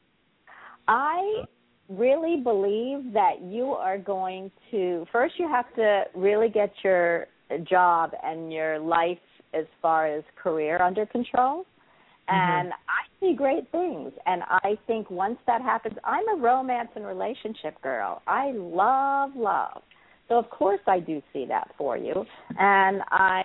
I really believe that you are going to, first you have to really get your job and your life as far as career under control. And mm-hmm. I see great things. And I think once that happens, I'm a romance and relationship girl. I love love. So, of course, I do see that for you. And I...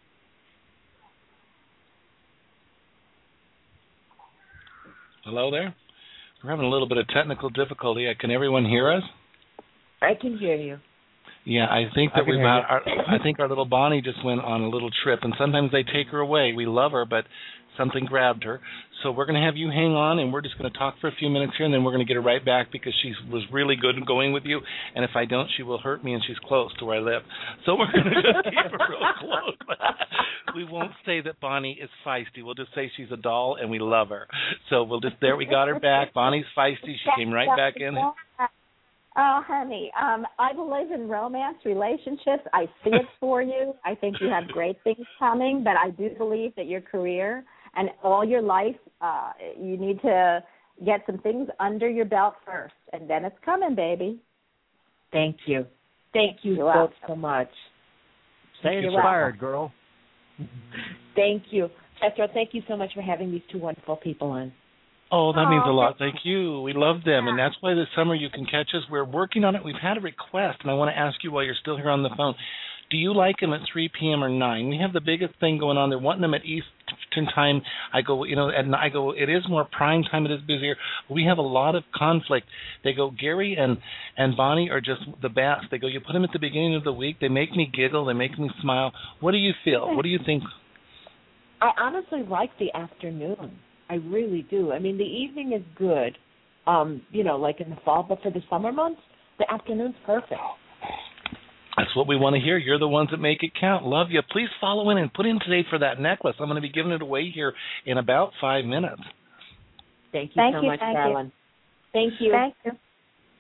Hello there? We're having a little bit of technical difficulty. Can everyone hear us? I can hear you. Yeah, I think that we've got our, I think our little Bonnie just went on a little trip, and sometimes they take her away. We love her, but something grabbed her. So we're going to have you hang on, and we're just going to talk for a few minutes here, and then we're going to get her right back because she was really good at going with you. And if I don't, she will hurt me, and she's close to where I live. So we're going to just keep her real close. We won't say that Bonnie is feisty. We'll just say she's a doll, and we love her. So we'll just, there we got her back. Bonnie's feisty. She came right back in. Oh, honey, um, I believe in romance, relationships. I see it for you. I think you have great things coming, but I do believe that your career and all your life, uh, you need to get some things under your belt first, and then it's coming, baby. Thank you. Thank you You're so, welcome. so much. Stay inspired, girl. Thank you. Jethro, thank you so much for having these two wonderful people on. Oh, that means a lot. Thank you. We love them, and that's why this summer you can catch us. We're working on it. We've had a request, and I want to ask you while you're still here on the phone, do you like them at three p.m. or nine? We have the biggest thing going on. They're wanting them at Eastern time. I go, you know, and I go, it is more prime time. It is busier. We have a lot of conflict. They go, Gary and, and Bonnie are just the best. They go, you put them at the beginning of the week. They make me giggle. They make me smile. What do you feel? What do you think? I honestly like the afternoon. I really do. I mean, the evening is good, um, you know, like in the fall, but for the summer months, the afternoon's perfect. That's what we want to hear. You're the ones that make it count. Love you. Please follow in and put in today for that necklace. I'm going to be giving it away here in about five minutes. Thank you thank so you, much, thank darling. You. Thank you. Thank you.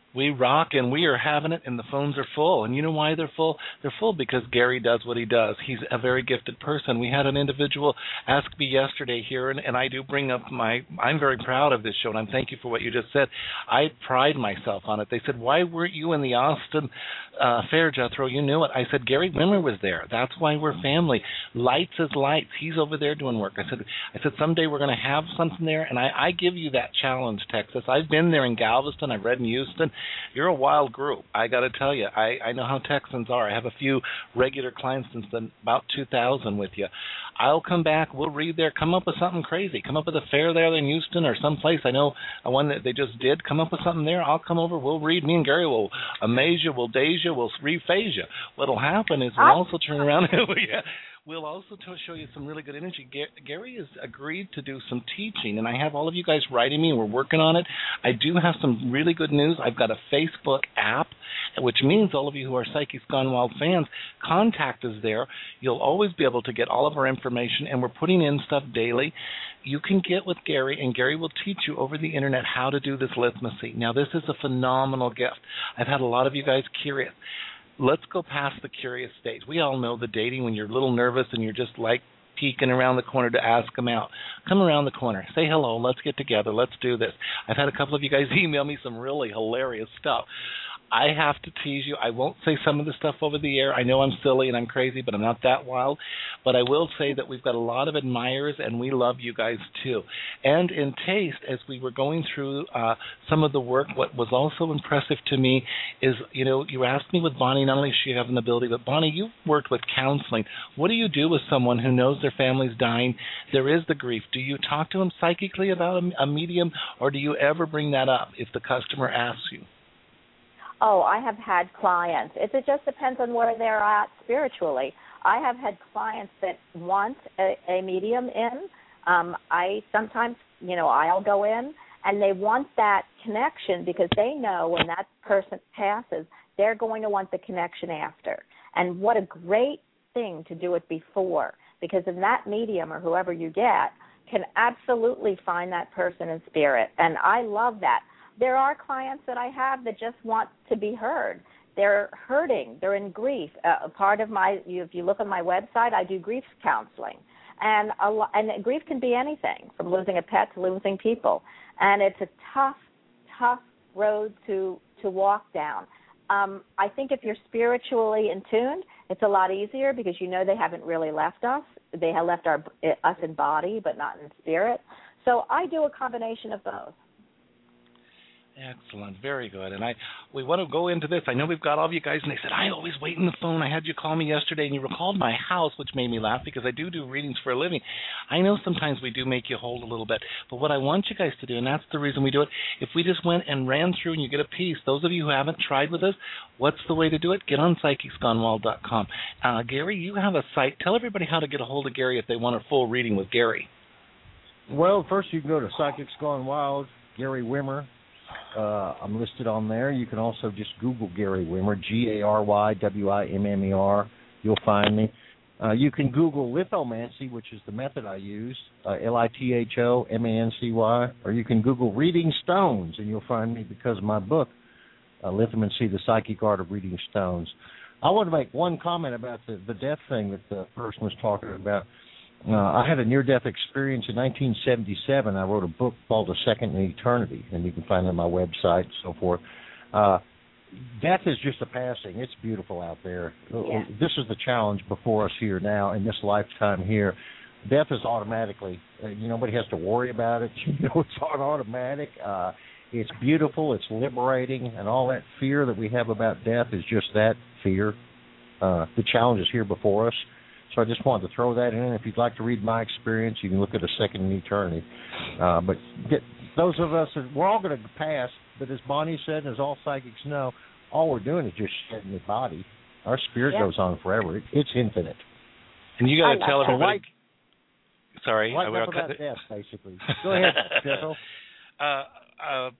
We rock, and we are having it, and the phones are full. And you know why they're full? They're full because Gary does what he does. He's a very gifted person. We had an individual ask me yesterday here, and, and I do bring up my – I'm very proud of this show, and I'm thank you for what you just said. I pride myself on it. They said, why weren't you in the Austin uh, Fair, Jethro? You knew it. I said, Gary Wimmer was there. That's why we're family. Lights is lights. He's over there doing work. I said, I said someday we're going to have something there, and I, I give you that challenge, Texas. I've been there in Galveston. I've read in Houston. You're a wild group. I got to tell you, I, I know how Texans are. I have a few regular clients since the, about two thousand with you. I'll come back. We'll read there. Come up with something crazy. Come up with a fair there in Houston or someplace. I know a one that they just did. Come up with something there. I'll come over. We'll read. Me and Gary will amaze you. We'll daze you. We'll rephase you. What'll happen is we'll also turn around and yeah, we'll also to show you some really good energy. Gary has agreed to do some teaching, and I have all of you guys writing me, and we're working on it. I do have some really good news. I've got a Facebook app, which means all of you who are Psychics Gone Wild fans, contact us there. You'll always be able to get all of our information, and we're putting in stuff daily. You can get with Gary, and Gary will teach you over the Internet how to do this literacy. Now, this is a phenomenal gift. I've had a lot of you guys curious. Let's go past the curious stage. We all know the dating when you're a little nervous and you're just like peeking around the corner to ask them out. Come around the corner. Say hello. Let's get together. Let's do this. I've had a couple of you guys email me some really hilarious stuff. I have to tease you. I won't say some of the stuff over the air. I know I'm silly and I'm crazy, but I'm not that wild. But I will say that we've got a lot of admirers, and we love you guys too. And in taste, as we were going through uh, some of the work, what was also impressive to me is, you know, you asked me with Bonnie, not only does she have an ability, but Bonnie, you've worked with counseling. What do you do with someone who knows their family's dying? There is the grief. Do you talk to them psychically about a, a medium, or do you ever bring that up if the customer asks you? Oh, I have had clients. It, it just depends on where they're at spiritually. I have had clients that want a, a medium in. Um, I sometimes, you know, I'll go in, and they want that connection because they know when that person passes, they're going to want the connection after. And what a great thing to do it before, because then that medium or whoever you get can absolutely find that person in spirit. And I love that. There are clients that I have that just want to be heard. They're hurting. They're in grief. Uh, part of my, if you look on my website, I do grief counseling. And a lo- and grief can be anything, from losing a pet to losing people. And it's a tough, tough road to, to walk down. Um, I think if you're spiritually in tune, it's a lot easier because you know they haven't really left us. They have left our us in body, but not in spirit. So I do a combination of both. Excellent. Very good. And I, we want to go into this. I know we've got all of you guys, and they said, I always wait in the phone. I had you call me yesterday, and you recalled my house, which made me laugh because I do do readings for a living. I know sometimes we do make you hold a little bit, but what I want you guys to do, and that's the reason we do it, if we just went and ran through and you get a piece, those of you who haven't tried with us, what's the way to do it? Get on psychics gone wild dot com. Uh, Gary, you have a site. Tell everybody how to get a hold of Gary if they want a full reading with Gary. Well, first you can go to Psychics Gone Wild, Gary Wimmer. Uh, I'm listed on there. You can also just Google Gary Wimmer, G A R Y W I M M E R. You'll find me. Uh, you can Google lithomancy, which is the method I use, uh, L I T H O M A N C Y, or you can Google Reading Stones, and you'll find me because of my book, uh, Lithomancy, The Psychic Art of Reading Stones. I want to make one comment about the, the death thing that the person was talking about. Uh, I had a near-death experience in nineteen seventy-seven. I wrote a book called A Second in Eternity, and you can find it on my website and so forth. Uh, death is just a passing. It's beautiful out there. Yeah. This is the challenge before us here now in this lifetime here. Death is automatically. Uh, you nobody has to worry about it. You know, it's on automatic. Uh, it's beautiful. It's liberating, and all that fear that we have about death is just that fear. Uh, the challenge is here before us. So I just wanted to throw that in. If you'd like to read my experience, you can look at A Second in Eternity. Uh, but get, those of us, we're all going to pass, but as Bonnie said, and as all psychics know, all we're doing is just shedding the body. Our spirit yeah. goes on forever. It, it's infinite. And you got to tell that. everybody. Like, sorry. like I will about death, basically. Go ahead, Jethro. Uh, uh,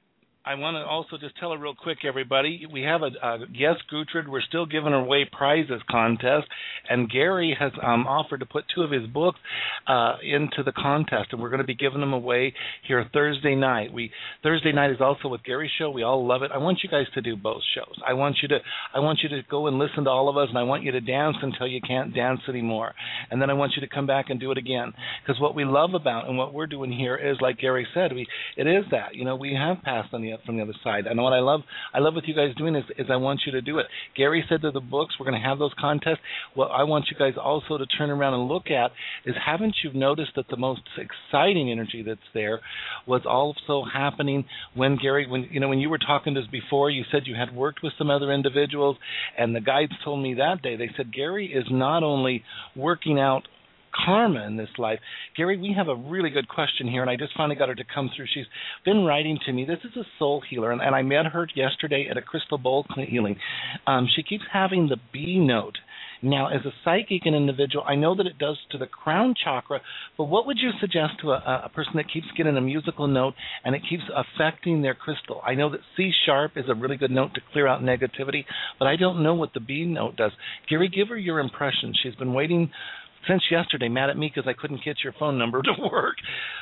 I want to also just tell it real quick, everybody. We have a, a Yes, Gertrude, we're still giving away prizes contest, and Gary has um, offered to put two of his books uh, into the contest, and we're going to be giving them away here Thursday night. We Thursday night is also with Gary's show. We all love it. I want you guys to do both shows. I want you to I want you to go and listen to all of us, and I want you to dance until you can't dance anymore, and then I want you to come back and do it again, because what we love about and what we're doing here is, like Gary said, we it is that, you know, we have passed on the from the other side. And what I love I love what you guys doing is, is I want you to do it. Gary said to the books, we're going to have those contests. What I want you guys also to turn around and look at is, haven't you noticed that the most exciting energy that's there was also happening when Gary, when you know, when you were talking to us before, you said you had worked with some other individuals, and the guides told me that day, they said Gary is not only working out karma in this life. Gary, we have a really good question here, and I just finally got her to come through. She's been writing to me. This is a soul healer, and, and I met her yesterday at a crystal bowl healing. Um, she keeps having the B note. Now, as a psychic and individual, I know that it does to the crown chakra, but what would you suggest to a, a person that keeps getting a musical note and it keeps affecting their crystal? I know that C sharp is a really good note to clear out negativity, but I don't know what the B note does. Gary, give her your impression. She's been waiting since yesterday, mad at me because I couldn't get your phone number to work.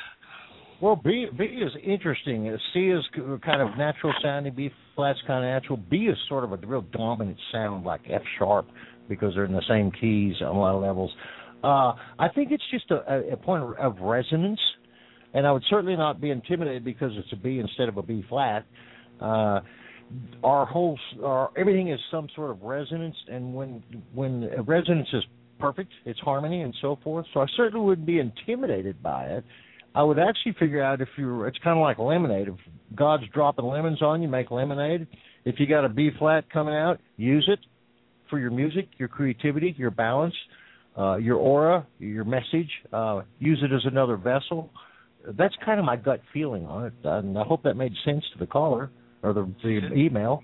Well, B, B is interesting. C is kind of natural sounding. B flat's kind of natural. B is sort of a real dominant sound, like F sharp, because they're in the same keys on a lot of levels. Uh, I think it's just a, a point of resonance, and I would certainly not be intimidated because it's a B instead of a B flat. Uh, our whole, our, everything is some sort of resonance, and when when resonance is perfect, it's harmony and so forth. So I certainly wouldn't be intimidated by it. I would actually figure out if you're, it's kind of like lemonade. If God's dropping lemons on you, make lemonade. If you got a B flat coming out, use it for your music, your creativity, your balance, uh, your aura, your message. Uh, use it as another vessel. That's kind of my gut feeling on it, and I hope that made sense to the caller or the, the email.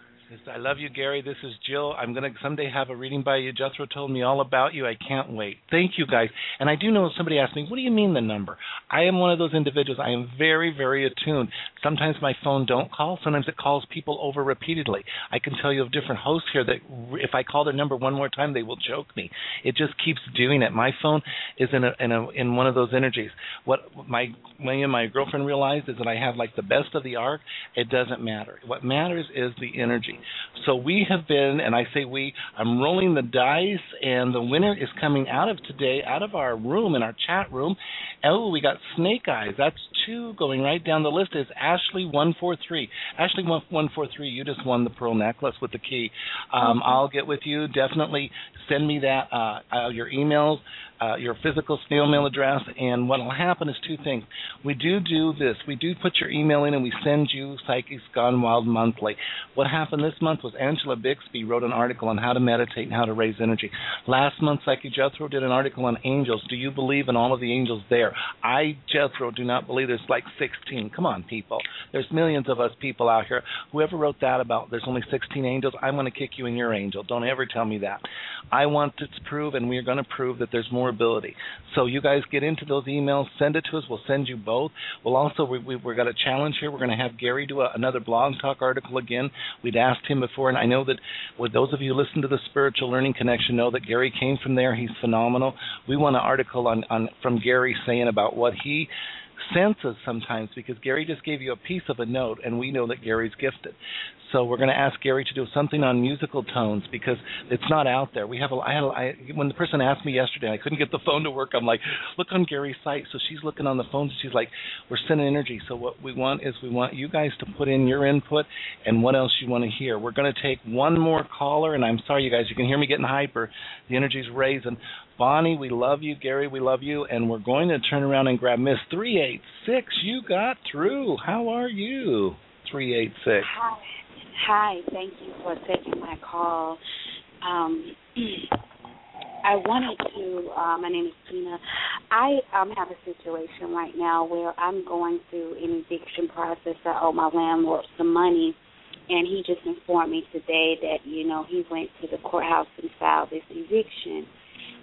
I love you, Gary. This is Jill. I'm going to someday have a reading by you. Jethro told me all about you. I can't wait. Thank you, guys. And I do know somebody asked me, what do you mean the number? I am one of those individuals. I am very, very attuned. Sometimes my phone don't call. Sometimes it calls people over repeatedly. I can tell you of different hosts here that if I call their number one more time, they will choke me. It just keeps doing it. My phone is in a, in a, in one of those energies. What my me and my girlfriend realized is that I have like the best of the art. It doesn't matter. What matters is the energy. So we have been, and I say we, I'm rolling the dice, and the winner is coming out of today, out of our room, in our chat room. Oh, we got Snake Eyes. That's two going right down the list. Is Ashley one four three. Ashley one four three, you just won the pearl necklace with the key. Um, mm-hmm. I'll get with you. Definitely send me that, uh, uh, your emails. Uh, your physical snail mail address, and what will happen is two things. We do do this. We do put your email in, and we send you Psychics Gone Wild monthly. What happened this month was Angela Bixby wrote an article on how to meditate and how to raise energy. Last month, Psychic Jethro did an article on angels. Do you believe in all of the angels there? I, Jethro, do not believe there's like sixteen. Come on, people. There's millions of us people out here. Whoever wrote that about there's only sixteen angels, I'm going to kick you in your angel. Don't ever tell me that. I want to prove, and we are going to prove that there's more ability. So you guys get into those emails, send it to us. We'll send you both. We'll also, we, we, we've got a challenge here. We're going to have Gary do a, another Blog Talk article again. We'd asked him before, and I know that with those of you who listen to the Spiritual Learning Connection know that Gary came from there. He's phenomenal. We want an article on, on from Gary saying about what he senses sometimes, because Gary just gave you a piece of a note, and we know that Gary's gifted. So we're going to ask Gary to do something on musical tones because it's not out there. We have a, I had a, I, when the person asked me yesterday, I couldn't get the phone to work. I'm like, look on Gary's site. So she's looking on the phone. And she's like, we're sending energy. So what we want is we want you guys to put in your input and what else you want to hear. We're going to take one more caller, and I'm sorry, you guys, you can hear me getting hyper. The energy's raising. Bonnie, we love you. Gary, we love you. And we're going to turn around and grab Miss three eight six. You got through. How are you? three eight six. Hi. Hi. Thank you for taking my call. Um, I wanted to, uh, my name is Tina. I um, have a situation right now where I'm going through an eviction process. I owe my landlord some money, and he just informed me today that, you know, he went to the courthouse and filed this eviction.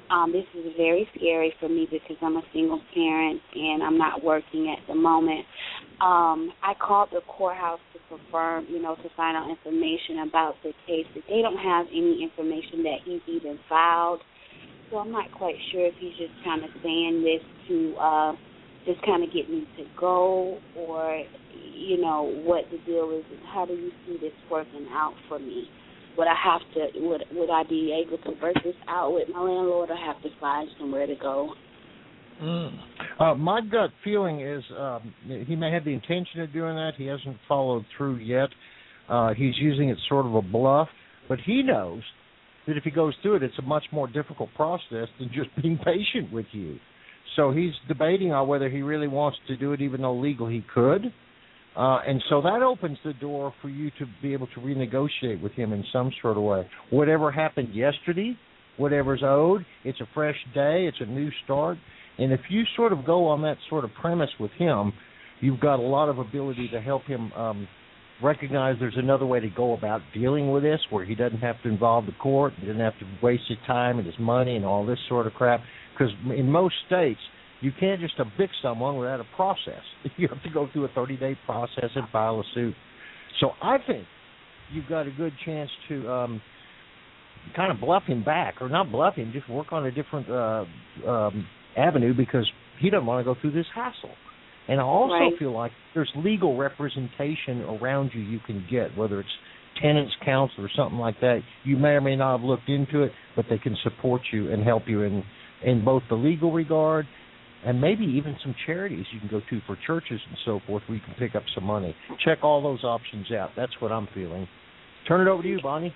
Um, this is very scary for me because I'm a single parent and I'm not working at the moment. Um, I called the courthouse to confirm, you know, to find out information about the case. But they don't have any information that he's even filed. So I'm not quite sure if he's just kind of saying this to uh, just kind of get me to go, or, you know, what the deal is. And how do you see this working out for me? Would I have to, would would I be able to work this out with my landlord, or have to find somewhere to go? Mm. Uh, my gut feeling is um, he may have the intention of doing that. He hasn't followed through yet. Uh, he's using it sort of a bluff, but he knows that if he goes through it, it's a much more difficult process than just being patient with you. So he's debating on whether he really wants to do it, even though legally he could. Uh, and so that opens the door for you to be able to renegotiate with him in some sort of way. Whatever happened yesterday, whatever's owed, it's a fresh day, it's a new start. And if you sort of go on that sort of premise with him, you've got a lot of ability to help him um, recognize there's another way to go about dealing with this, where he doesn't have to involve the court, he doesn't have to waste his time and his money and all this sort of crap. Because in most states, you can't just evict someone without a process. You have to go through a thirty-day process and file a suit. So I think you've got a good chance to um, kind of bluff him back, or not bluff him, just work on a different uh, um, avenue, because he doesn't want to go through this hassle. And I also right. feel like there's legal representation around you you can get, whether it's tenants counsel or something like that. You may or may not have looked into it, but they can support you and help you in, in both the legal regard, and maybe even some charities you can go to for churches and so forth where you can pick up some money. Check all those options out. That's what I'm feeling. Turn it over to you, Bonnie.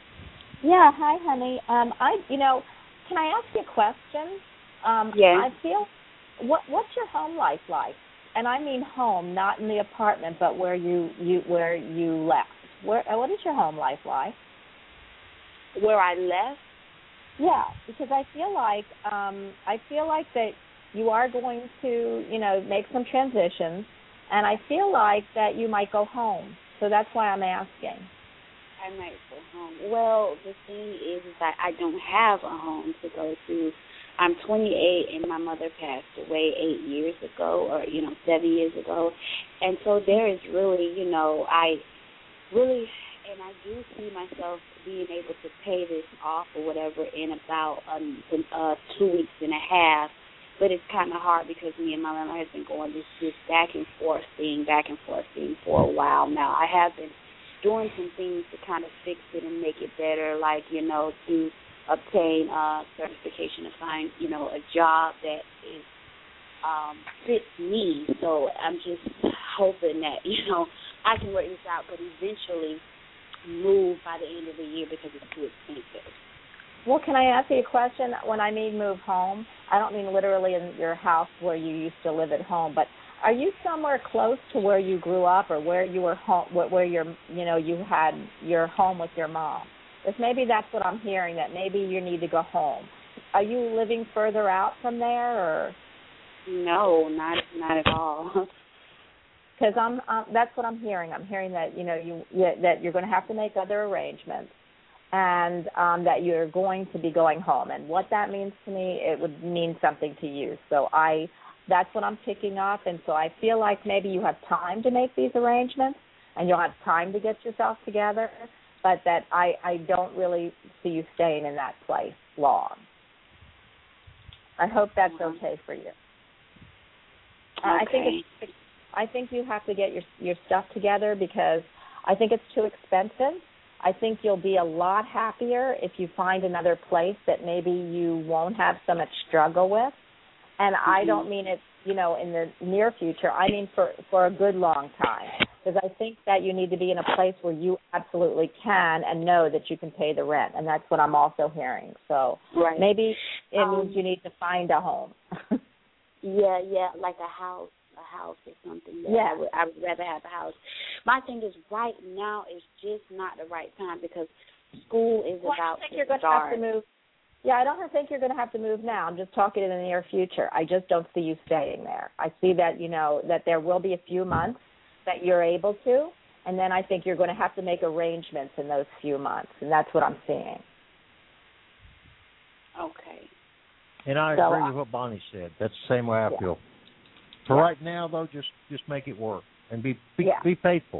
Yeah, hi, honey. Um, I, you know, can I ask you a question? Um, yeah. I feel, what, what's your home life like? And I mean home, not in the apartment, but where you, you where you left. Where, what is your home life like? Where I left? Yeah, because I feel like um, I feel like that you are going to, you know, make some transitions, and I feel like that you might go home. So that's why I'm asking. I might go home. Well, the thing is, is that I don't have a home to go to. I'm twenty-eight, and my mother passed away eight years ago, or, you know, seven years ago. And so there is really, you know, I really, and I do see myself being able to pay this off or whatever in about um, uh, two weeks and a half. But it's kind of hard because me and my landlord has been going this, this back and forth thing, back and forth thing for a while now. I have been doing some things to kind of fix it and make it better, like, you know, to obtain a certification to find, you know, a job that is um, fits me. So I'm just hoping that, you know, I can work this out, but eventually move by the end of the year because it's too expensive. Well, can I ask you a question? When I mean move home, I don't mean literally in your house where you used to live at home, but are you somewhere close to where you grew up, or where you were home, where you're, you know, you had your home with your mom? Because maybe that's what I'm hearing, that maybe you need to go home. Are you living further out from there, or? No, not not at all. Because I'm, um, that's what I'm hearing. I'm hearing that, you know, you, you that you're going to have to make other arrangements, and um, that you're going to be going home. And what that means to me, it would mean something to you. So I, that's what I'm picking up. And so I feel like maybe you have time to make these arrangements, and you'll have time to get yourself together, but that I, I don't really see you staying in that place long. I hope that's okay for you. Okay. I think it's, I think you have to get your your stuff together, because I think it's too expensive. I think you'll be a lot happier if you find another place that maybe you won't have so much struggle with. And mm-hmm. I don't mean it, you know, in the near future. I mean for, for a good long time. Because I think that you need to be in a place where you absolutely can and know that you can pay the rent. And that's what I'm also hearing. So right. maybe it um, means you need to find a home. yeah, yeah, like a house. a house or something. That yeah. I would, I would rather have a house. My thing is right now is just not the right time, because school is well, about I think to you're going start. to have to move. Yeah, I don't think you're going to have to move now. I'm just talking in the near future. I just don't see you staying there. I see that, you know, that there will be a few months that you're able to, and then I think you're going to have to make arrangements in those few months, and that's what I'm seeing. Okay. And I so, agree uh, with what Bonnie said. That's the same way I yeah. feel. For yeah. right now, though, just just make it work and be be, yeah. be faithful.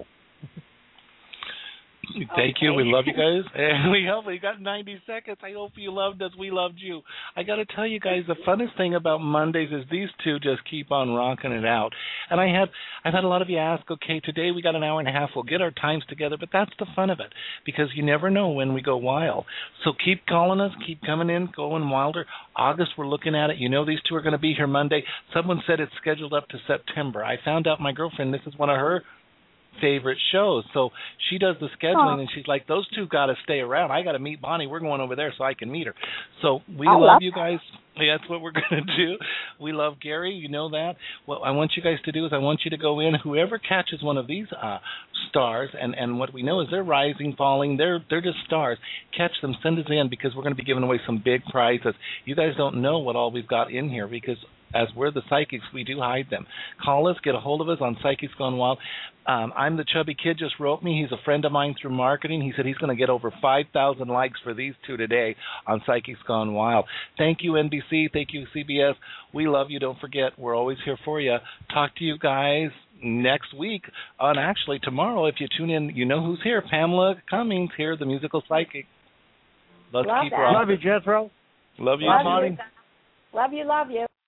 Thank okay. you. We love you guys. And we hope we got ninety seconds. I hope you loved us. We loved you. I got to tell you guys, the funnest thing about Mondays is these two just keep on rocking it out. And I have I've had a lot of you ask, okay, today we got an hour and a half. We'll get our times together. But that's the fun of it, because you never know when we go wild. So keep calling us. Keep coming in, going wilder. August, we're looking at it. You know these two are going to be here Monday. Someone said it's scheduled up to September. I found out my girlfriend, this is one of her favorite shows, so she does the scheduling. Oh. And she's like, those two got to stay around. I got to meet Bonnie. We're going over there so I can meet her. So we I love, love you guys. Yeah, that's what we're going to do. We love Gary. You know that. What I want you guys to do is I want you to go in. Whoever catches one of these uh, stars, and, and what we know is they're rising, falling. They're they're just stars. Catch them. Send us in, because we're going to be giving away some big prizes. You guys don't know what all we've got in here, because as we're the psychics, we do hide them. Call us, get a hold of us on Psychics Gone Wild. Um, I'm the Chubby Kid just wrote me. He's a friend of mine through marketing. He said he's going to get over five thousand likes for these two today on Psychics Gone Wild. Thank you, N B C. Thank you, C B S. We love you. Don't forget, we're always here for you. Talk to you guys next week, on actually tomorrow. If you tune in, you know who's here. Pamela Cummings here, the musical psychic. Let's love keep that. rocking. Love you, Jethro. Love you, love Bonnie. You. Love you, love you.